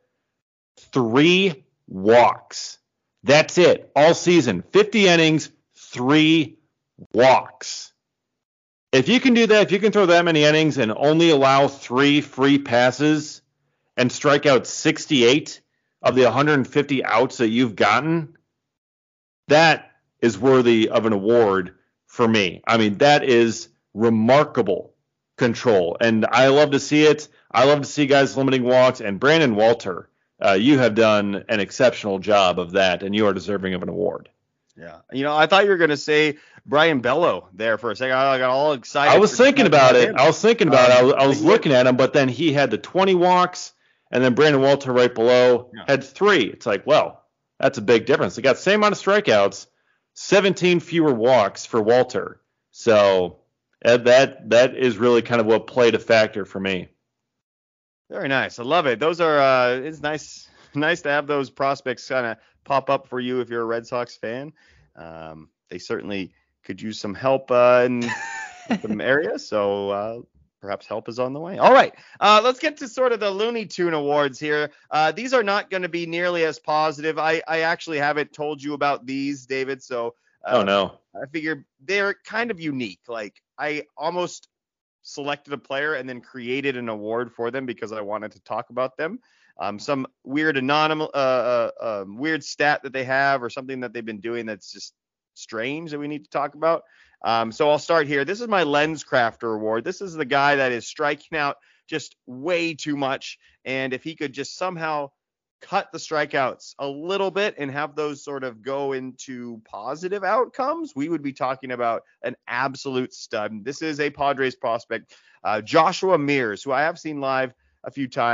3 walks. That's it. All season. 50 innings, 3 walks. If you can do that, if you can throw that many innings and only allow 3 free passes and strike out 68 of the 150 outs that you've gotten, that is worthy of an award for me. I mean, that is remarkable control, and I love to see it. I love to see guys limiting walks, and Brandon Walter, you have done an exceptional job of that, and you are deserving of an award. Yeah. I thought you were going to say Brian Bello there for a second. I got all excited. I was thinking about it. I was looking at him, but then he had the 20 walks, and then Brandon Walter right below had 3. It's like, well, that's a big difference. They got the same amount of strikeouts, 17 fewer walks for Walter. So that is really kind of what played a factor for me. Very nice. I love it. Those are it's nice to have those prospects kind of pop up for you if you're a Red Sox fan. They certainly could use some help in some areas, so perhaps help is on the way. All right, let's get to sort of the Looney Tune Awards here. These are not going to be nearly as positive. I actually haven't told you about these, David, so oh no. I figure they're kind of unique. Like, I almost selected a player and then created an award for them because I wanted to talk about them. Some weird anonymous, weird stat that they have or something that they've been doing that's just strange that we need to talk about. So I'll start here. This is my Lens Crafter Award. This is the guy that is striking out just way too much. And if he could just somehow cut the strikeouts a little bit and have those sort of go into positive outcomes, we would be talking about an absolute stud. This is a Padres prospect, Joshua Mears, who I have seen live a few times.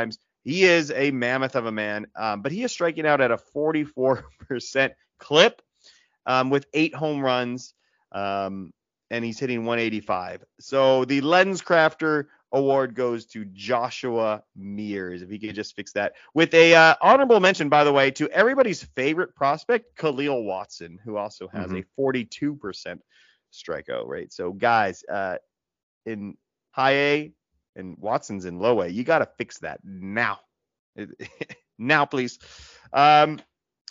He is a mammoth of a man, but he is striking out at a 44% clip with 8 home runs, and he's hitting 185. So the Lens Crafter award goes to Joshua Mears, if he could just fix that. With a honorable mention, by the way, to everybody's favorite prospect, Khalil Watson, who also has a 42% strikeout rate. So guys, in high A and Watson's in low A, you got to fix that now. Now, please. The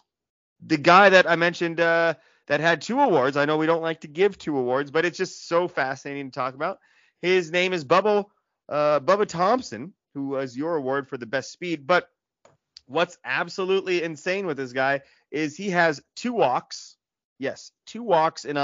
guy that I mentioned that had 2 awards, I know we don't like to give 2 awards, but it's just so fascinating to talk about. His name is Bubba Thompson, who was your award for the best speed. But what's absolutely insane with this guy is he has 2 walks. Yes, 2 walks in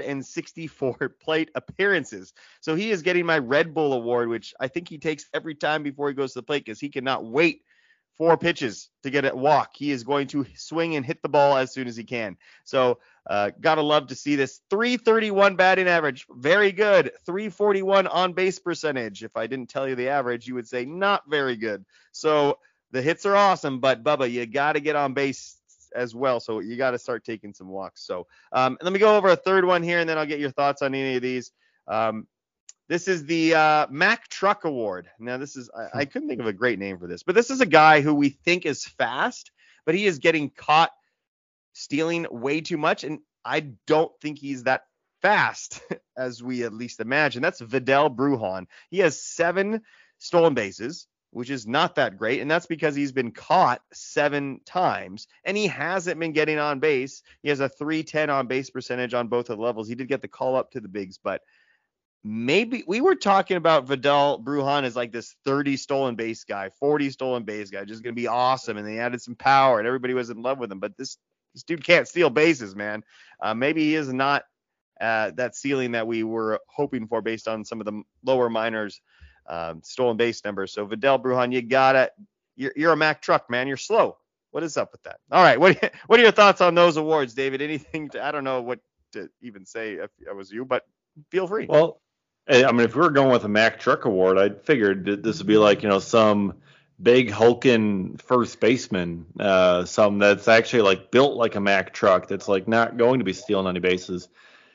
164 plate appearances. So he is getting my Red Bull award, which I think he takes every time before he goes to the plate because he cannot wait 4 pitches to get a walk. He is going to swing and hit the ball as soon as he can. So gotta love to see this. 331 batting average, very good. 341 on base percentage. If I didn't tell you the average, you would say not very good. So the hits are awesome, but Bubba, you gotta get on base as well. So you got to start taking some walks. So let me go over a third one here, and then I'll get your thoughts on any of these. This is the Mack Truck Award. Now, this is I couldn't think of a great name for this, but this is a guy who we think is fast, but he is getting caught stealing way too much, and I don't think he's that fast as we at least imagine. That's Vidal Brujan. He has 7 stolen bases, which is not that great, and that's because he's been caught 7 times, and he hasn't been getting on base. He has a 310 on base percentage on both of the levels. He did get the call up to the bigs, but maybe we were talking about Vidal Brujan as like this 30 stolen base guy, 40 stolen base guy, just going to be awesome, and they added some power, and everybody was in love with him, but this dude can't steal bases, man. Maybe he is not that ceiling that we were hoping for based on some of the lower minors stolen base numbers. So Vidal Brujan, you're a Mack truck, man. You're slow. What is up with that? All right. What are your thoughts on those awards, David? Anything I don't know what to even say if I was you, but feel free. Well, I mean, if we were going with a Mack Truck Award, I figured this would be like, some big hulking first baseman, something that's actually like built like a Mack truck that's like not going to be stealing any bases.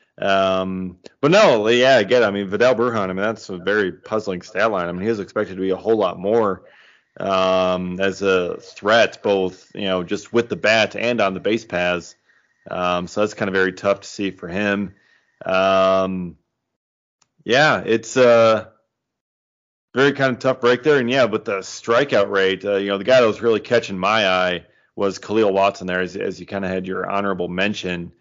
But no, yeah, again, I mean, Vidal Brujan, I mean, that's a very puzzling stat line. I mean, he is expected to be a whole lot more as a threat, both, just with the bat and on the base paths. So that's kind of very tough to see for him. Yeah, it's very kind of tough break there. And yeah, but the strikeout rate, the guy that was really catching my eye was Khalil Watson there, as you kind of had your honorable mention.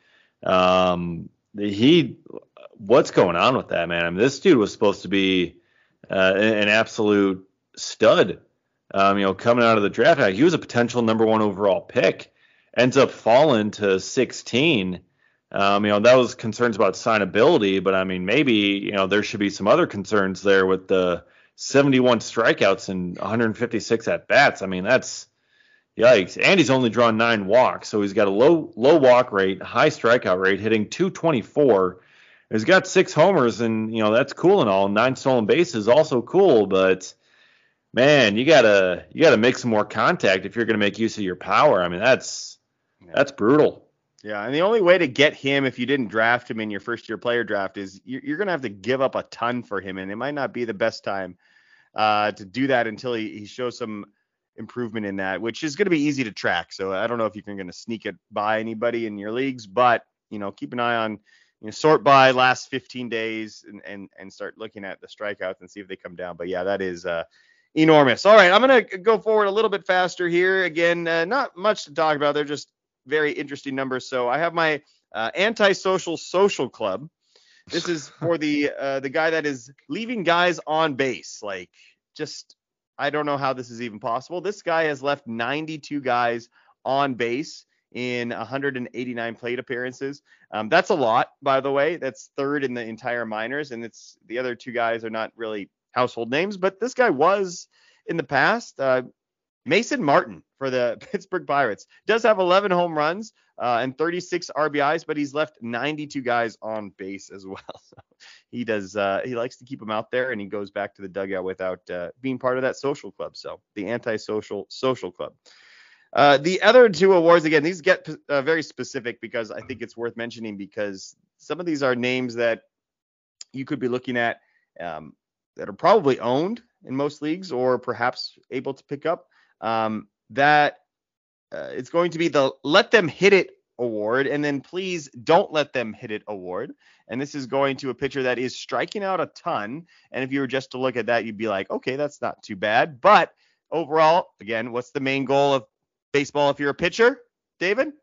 What's going on with that, man? I mean, this dude was supposed to be an absolute stud. Coming out of the draft, he was a potential number 1 overall pick. Ends up falling to 16. That was concerns about signability, but I mean, maybe there should be some other concerns there with the 71 strikeouts and 156 at bats. I mean, that's yikes. And he's only drawn 9 walks, so he's got a low walk rate, high strikeout rate, hitting 224. He's got 6 homers, and that's cool and all. 9 stolen bases, also cool, but man, you gotta make some more contact if you're gonna make use of your power. I mean, that's brutal. Yeah, and the only way to get him if you didn't draft him in your first-year player draft is you're going to have to give up a ton for him, and it might not be the best time to do that until he shows some improvement in that, which is going to be easy to track. So I don't know if you're going to sneak it by anybody in your leagues, but keep an eye on sort by last 15 days and start looking at the strikeouts and see if they come down. But yeah, that is enormous. All right, I'm going to go forward a little bit faster here. Again, not much to talk about. They're just very interesting numbers. So I have my antisocial social club. This is for the guy that is leaving guys on base. Like, just, I don't know how this is even possible. This guy has left 92 guys on base in 189 plate appearances. That's a lot, by the way. That's 3rd in the entire minors, and it's the other 2 guys are not really household names, but this guy was in the past. Mason Martin for the Pittsburgh Pirates does have 11 home runs and 36 RBIs, but he's left 92 guys on base as well. So he does. He likes to keep them out there, and he goes back to the dugout without being part of that social club. So the antisocial social club. The other two awards, again, these get very specific because I think it's worth mentioning because some of these are names that you could be looking at that are probably owned in most leagues or perhaps able to pick up. It's going to be the Let Them Hit It award, and then Please Don't Let Them Hit It award. And this is going to a pitcher that is striking out a ton. And if you were just to look at that, you'd be like, okay, that's not too bad. But overall, again, what's the main goal of baseball if you're a pitcher, David?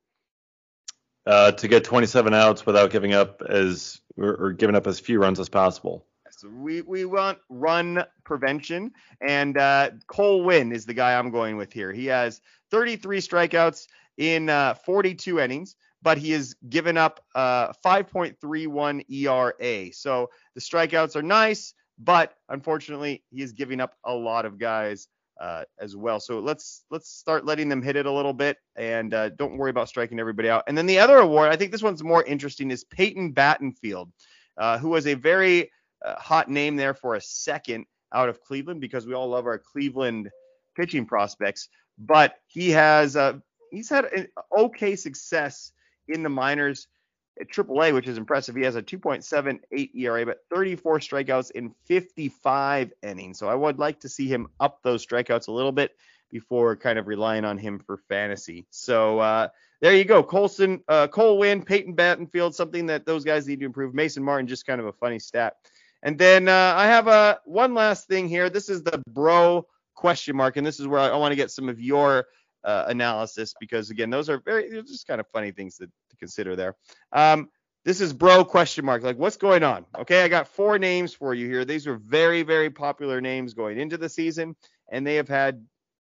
To get 27 outs without giving up as few runs as possible. So we want run prevention, and Cole Winn is the guy I'm going with here. He has 33 strikeouts in 42 innings, but he has given up 5.31 ERA. So the strikeouts are nice, but unfortunately he is giving up a lot of guys as well. So let's start letting them hit it a little bit, and don't worry about striking everybody out. And then the other award, I think this one's more interesting, is Peyton Battenfield, who was a very hot name there for a second out of Cleveland because we all love our Cleveland pitching prospects. But he's had an okay success in the minors at AAA, which is impressive. He has a 2.78 ERA, but 34 strikeouts in 55 innings. So I would like to see him up those strikeouts a little bit before kind of relying on him for fantasy. So there you go. Cole Winn, Peyton Battenfield, something that those guys need to improve. Mason Martin, just kind of a funny stat. And then I have one last thing here. This is the bro question mark, and this is where I want to get some of your analysis because, again, those are they're just kind of funny things to consider there. This is bro question mark. Like, what's going on? Okay, I got 4 names for you here. These are very, very popular names going into the season, and they have had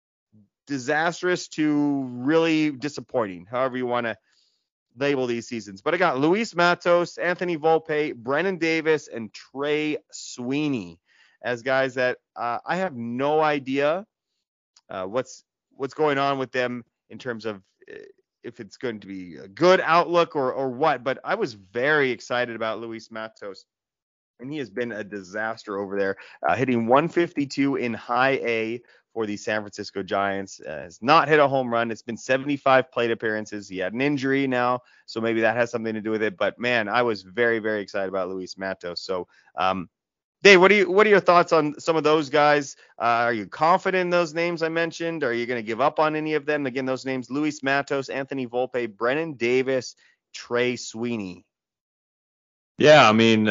disastrous to really disappointing, however you want to label these seasons. But I got Luis Matos, Anthony Volpe, Brennan Davis, and Trey Sweeney as guys that I have no idea what's going on with them in terms of if it's going to be a good outlook or what. But I was very excited about Luis Matos, and he has been a disaster over there, hitting 152 in high A for the San Francisco Giants. Has not hit a home run. It's been 75 plate appearances. He had an injury now, so maybe that has something to do with it. But man, I was very, very excited about Luis Matos. So, Dave, what are your thoughts on some of those guys? Are you confident in those names I mentioned? Are you going to give up on any of them? Again, those names: Luis Matos, Anthony Volpe, Brennan Davis, Trey Sweeney. Yeah, I mean,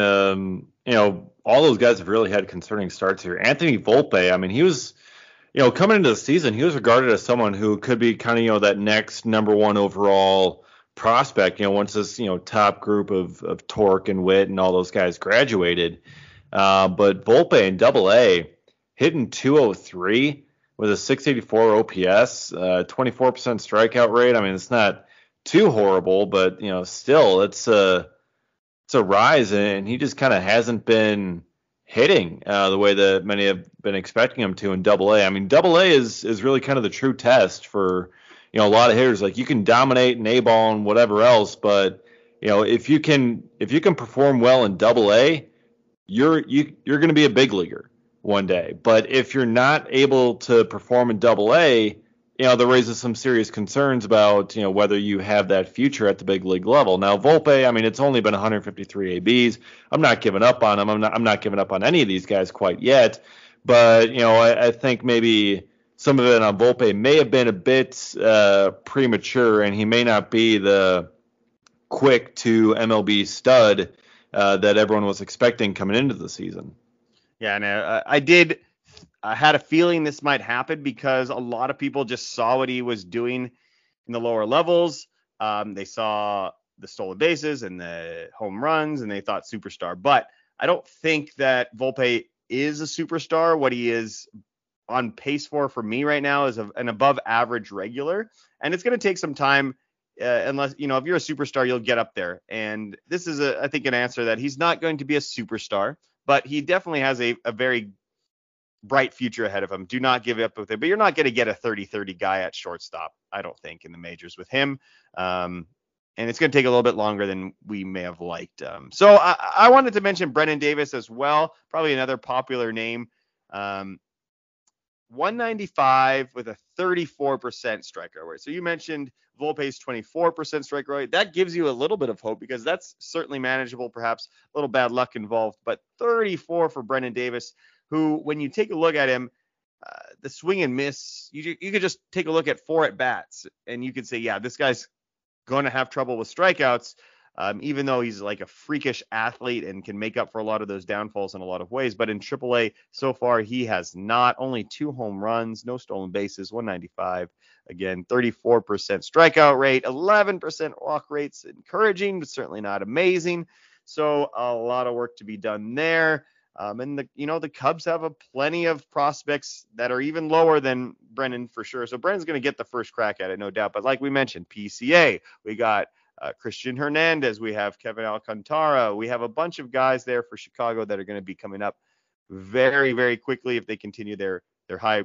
all those guys have really had concerning starts here. Anthony Volpe, I mean, he was, coming into the season, he was regarded as someone who could be kind of, that next number 1 overall prospect, once this, top group of Torque and Witt and all those guys graduated. But Volpe in AA hitting 203 with a 684 OPS, 24% strikeout rate. I mean, it's not too horrible, but, still it's a rise, and he just kind of hasn't been hitting the way that many have been expecting him to in AA. I mean, AA is really kind of the true test for, a lot of hitters. Like, you can dominate in A-ball and whatever else, but, if you can perform well in AA, you're going to be a big leaguer one day. But if you're not able to perform in AA, that raises some serious concerns about, whether you have that future at the big league level. Now, Volpe, I mean, it's only been 153 ABs. I'm not giving up on him. I'm not giving up on any of these guys quite yet. But, I think maybe some of it on Volpe may have been a bit premature, and he may not be the quick to MLB stud that everyone was expecting coming into the season. Yeah, and I had a feeling this might happen because a lot of people just saw what he was doing in the lower levels. They saw the stolen bases and the home runs, and they thought superstar. But I don't think that Volpe is a superstar. What he is on pace for me right now is an above average regular. And it's going to take some time unless, if you're a superstar, you'll get up there. And this is, I think, an answer that he's not going to be a superstar, but he definitely has a very bright future ahead of him. Do not give up with it. But you're not going to get a 30-30 guy at shortstop, I don't think, in the majors with him. And it's going to take a little bit longer than we may have liked. So I wanted to mention Brennen Davis as well. Probably another popular name. 195 with a 34% strikeout rate. So you mentioned Volpe's 24% strikeout rate. That gives you a little bit of hope because that's certainly manageable, perhaps a little bad luck involved. But 34 for Brennen Davis, who, when you take a look at him, the swing and miss, you could just take a look at 4 at-bats, and you could say, yeah, this guy's going to have trouble with strikeouts, even though he's like a freakish athlete and can make up for a lot of those downfalls in a lot of ways. But in AAA, so far, he has not. Only 2 home runs, no stolen bases, 195. Again, 34% strikeout rate, 11% walk rates. Encouraging, but certainly not amazing. So a lot of work to be done there. And the Cubs have plenty of prospects that are even lower than Brennen for sure. So Brennan's going to get the first crack at it, no doubt. But like we mentioned, PCA, we got Christian Hernandez, we have Kevin Alcantara, we have a bunch of guys there for Chicago that are going to be coming up very, very quickly if they continue their high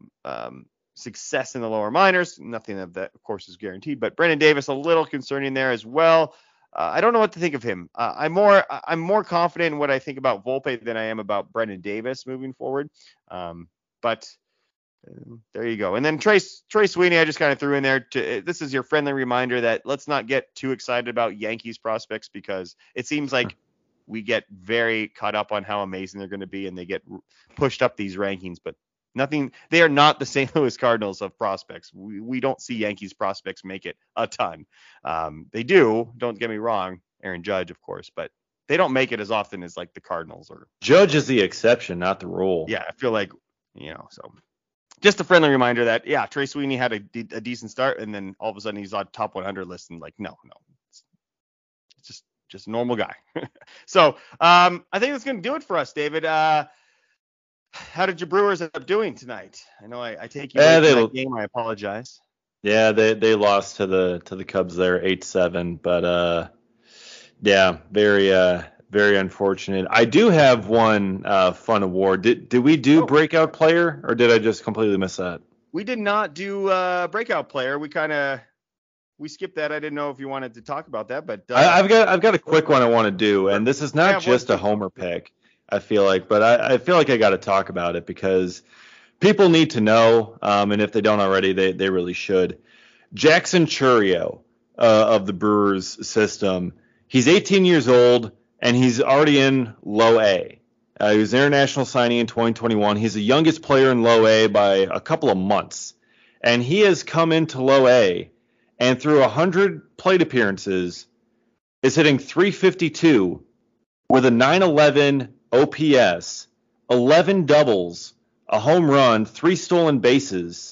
success in the lower minors. Nothing of that, of course, is guaranteed. But Brennen Davis, a little concerning there as well. I don't know what to think of him. I'm more confident in what I think about Volpe than I am about Brennen Davis moving forward. But there you go. And then Trey Sweeney, I just kind of threw in there. This is your friendly reminder that let's not get too excited about Yankees prospects because it seems like we get very caught up on how amazing they're going to be and they get pushed up these rankings. But they are not the St. Louis Cardinals of prospects. We don't see Yankees prospects make it a ton. They do, don't get me wrong, Aaron Judge, of course, but they don't make it as often as like the Cardinals or Judge is the exception, not the rule. Yeah, I feel like, so just a friendly reminder that, yeah, Trey Sweeney had a decent start and then all of a sudden he's on top 100 list and like, no, it's just a normal guy. So I think that's going to do it for us, David. How did your Brewers end up doing tonight? I know I take you away from that game. I apologize. Yeah, they lost to the Cubs there 8-7, but yeah, very unfortunate. I do have one fun award. Did we do breakout player or did I just completely miss that? We did not do breakout player. We skipped that. I didn't know if you wanted to talk about that, but I've got a quick one I want to do, and this is not just a homer pick. I feel like, but I feel like I got to talk about it because people need to know, and if they don't already, they really should. Jackson Chourio of the Brewers system. He's 18 years old, and he's already in Low A. He was an international signing in 2021. He's the youngest player in Low A by a couple of months, and he has come into Low A, and through 100 plate appearances, is hitting .352 with a .911 OPS, 11 doubles, a home run, 3 stolen bases,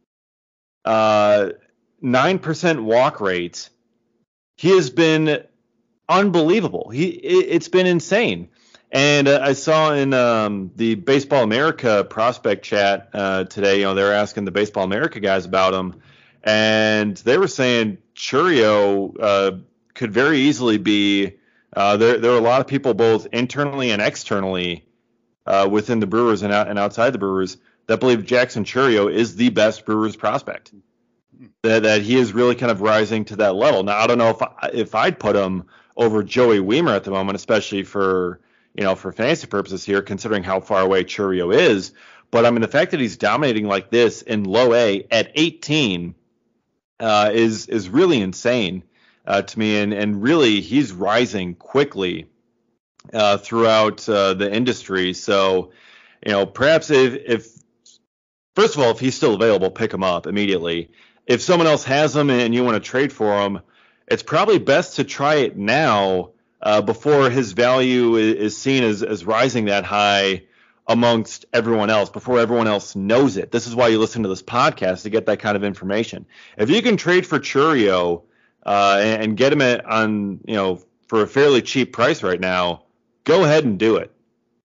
9% walk rate. He has been unbelievable. It's been insane. And I saw in the Baseball America prospect chat today, they're asking the Baseball America guys about him, and they were saying Chourio could very easily be. There are a lot of people both internally and externally within the Brewers and outside the Brewers that believe Jackson Chourio is the best Brewers prospect. That he is really kind of rising to that level. Now I don't know if I'd put him over Joey Wiemer at the moment, especially for fantasy purposes here, considering how far away Chourio is. But I mean the fact that he's dominating like this in Low A at 18 is really insane. To me, and really he's rising quickly throughout the industry. So, perhaps if first of all, if he's still available, pick him up immediately. If someone else has him and you want to trade for him, it's probably best to try it now before his value is seen as rising that high amongst everyone else, before everyone else knows it. This is why you listen to this podcast, to get that kind of information. If you can trade for Chourio and get him for a fairly cheap price right now, go ahead and do it.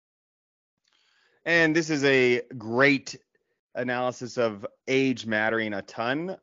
And this is a great analysis of age mattering a ton.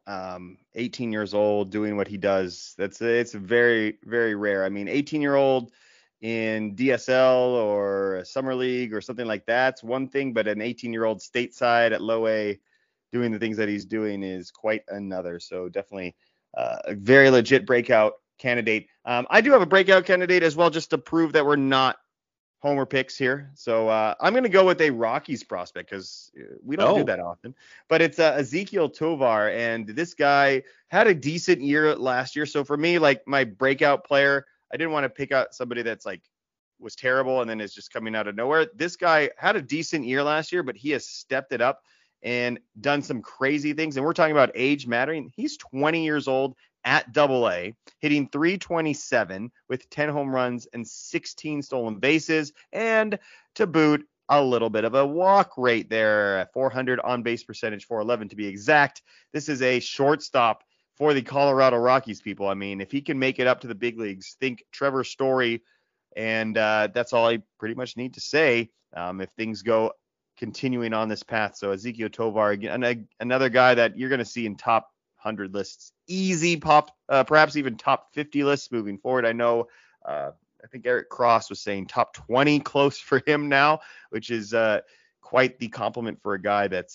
18 years old doing what he does. It's very, very rare. I mean, 18-year-old in DSL or a summer league or something like that's one thing, but an 18-year-old stateside at low A doing the things that he's doing is quite another. So definitely a very legit breakout candidate. I do have a breakout candidate as well, just to prove that we're not homer picks here. So I'm going to go with a Rockies prospect because we don't do that often. But it's Ezequiel Tovar, and this guy had a decent year last year. So for me, like my breakout player, I didn't want to pick out somebody that's like was terrible and then is just coming out of nowhere. This guy had a decent year last year, but he has stepped it up and done some crazy things. And we're talking about age mattering. He's 20 years old at AA, hitting .327 with 10 home runs and 16 stolen bases, and to boot, a little bit of a walk rate there, 400 on base percentage, 411 to be exact. This is a shortstop for the Colorado Rockies, people. I mean, if he can make it up to the big leagues, think Trevor Story, and that's all I pretty much need to say if things go continuing on this path. So Ezequiel Tovar, again, another guy that you're going to see in top 100 lists, easy perhaps even top 50 lists moving forward. I know, I think Eric Cross was saying top 20 close for him now, which is quite the compliment for a guy that's,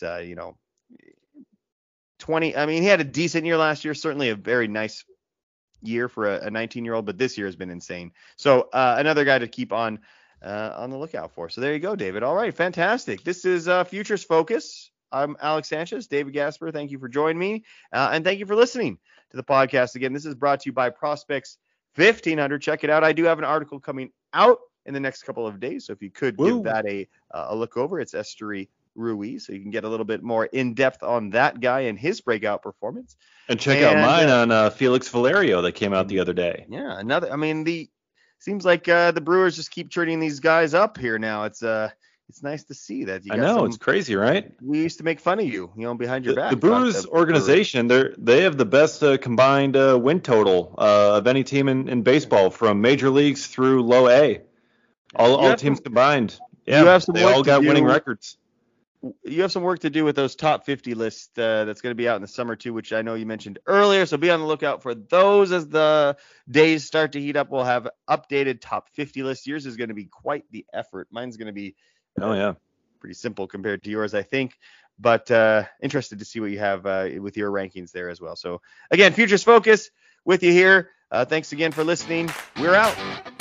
20. I mean, he had a decent year last year, certainly a very nice year for a 19-year-old, but this year has been insane. So another guy to keep on the lookout for. So there you go, David. All right, fantastic. This is Futures Focus. I'm Alex Sanchez. David Gasper, thank you for joining me. And thank you for listening to the podcast. Again, this is brought to you by Prospects 1500. Check it out. I do have an article coming out in the next couple of days. So if you could give that a look over, it's Esteury Ruiz. So you can get a little bit more in depth on that guy and his breakout performance. And check out mine on Felix Valerio that came out the other day. Yeah, seems like the Brewers just keep trading these guys up here now. It's nice to see that. I know, it's crazy, right? We used to make fun of you, behind your back. The Brewers organization, they have the best combined win total of any team in baseball, from major leagues through low A. All teams combined. Yeah, they all got winning records. You have some work to do with those top 50 lists that's going to be out in the summer too, which I know you mentioned earlier. So be on the lookout for those as the days start to heat up. We'll have updated top 50 lists. Yours is going to be quite the effort. Mine's going to be pretty simple compared to yours, I think. But interested to see what you have with your rankings there as well. So again, Futures Focus with you here. Thanks again for listening. We're out.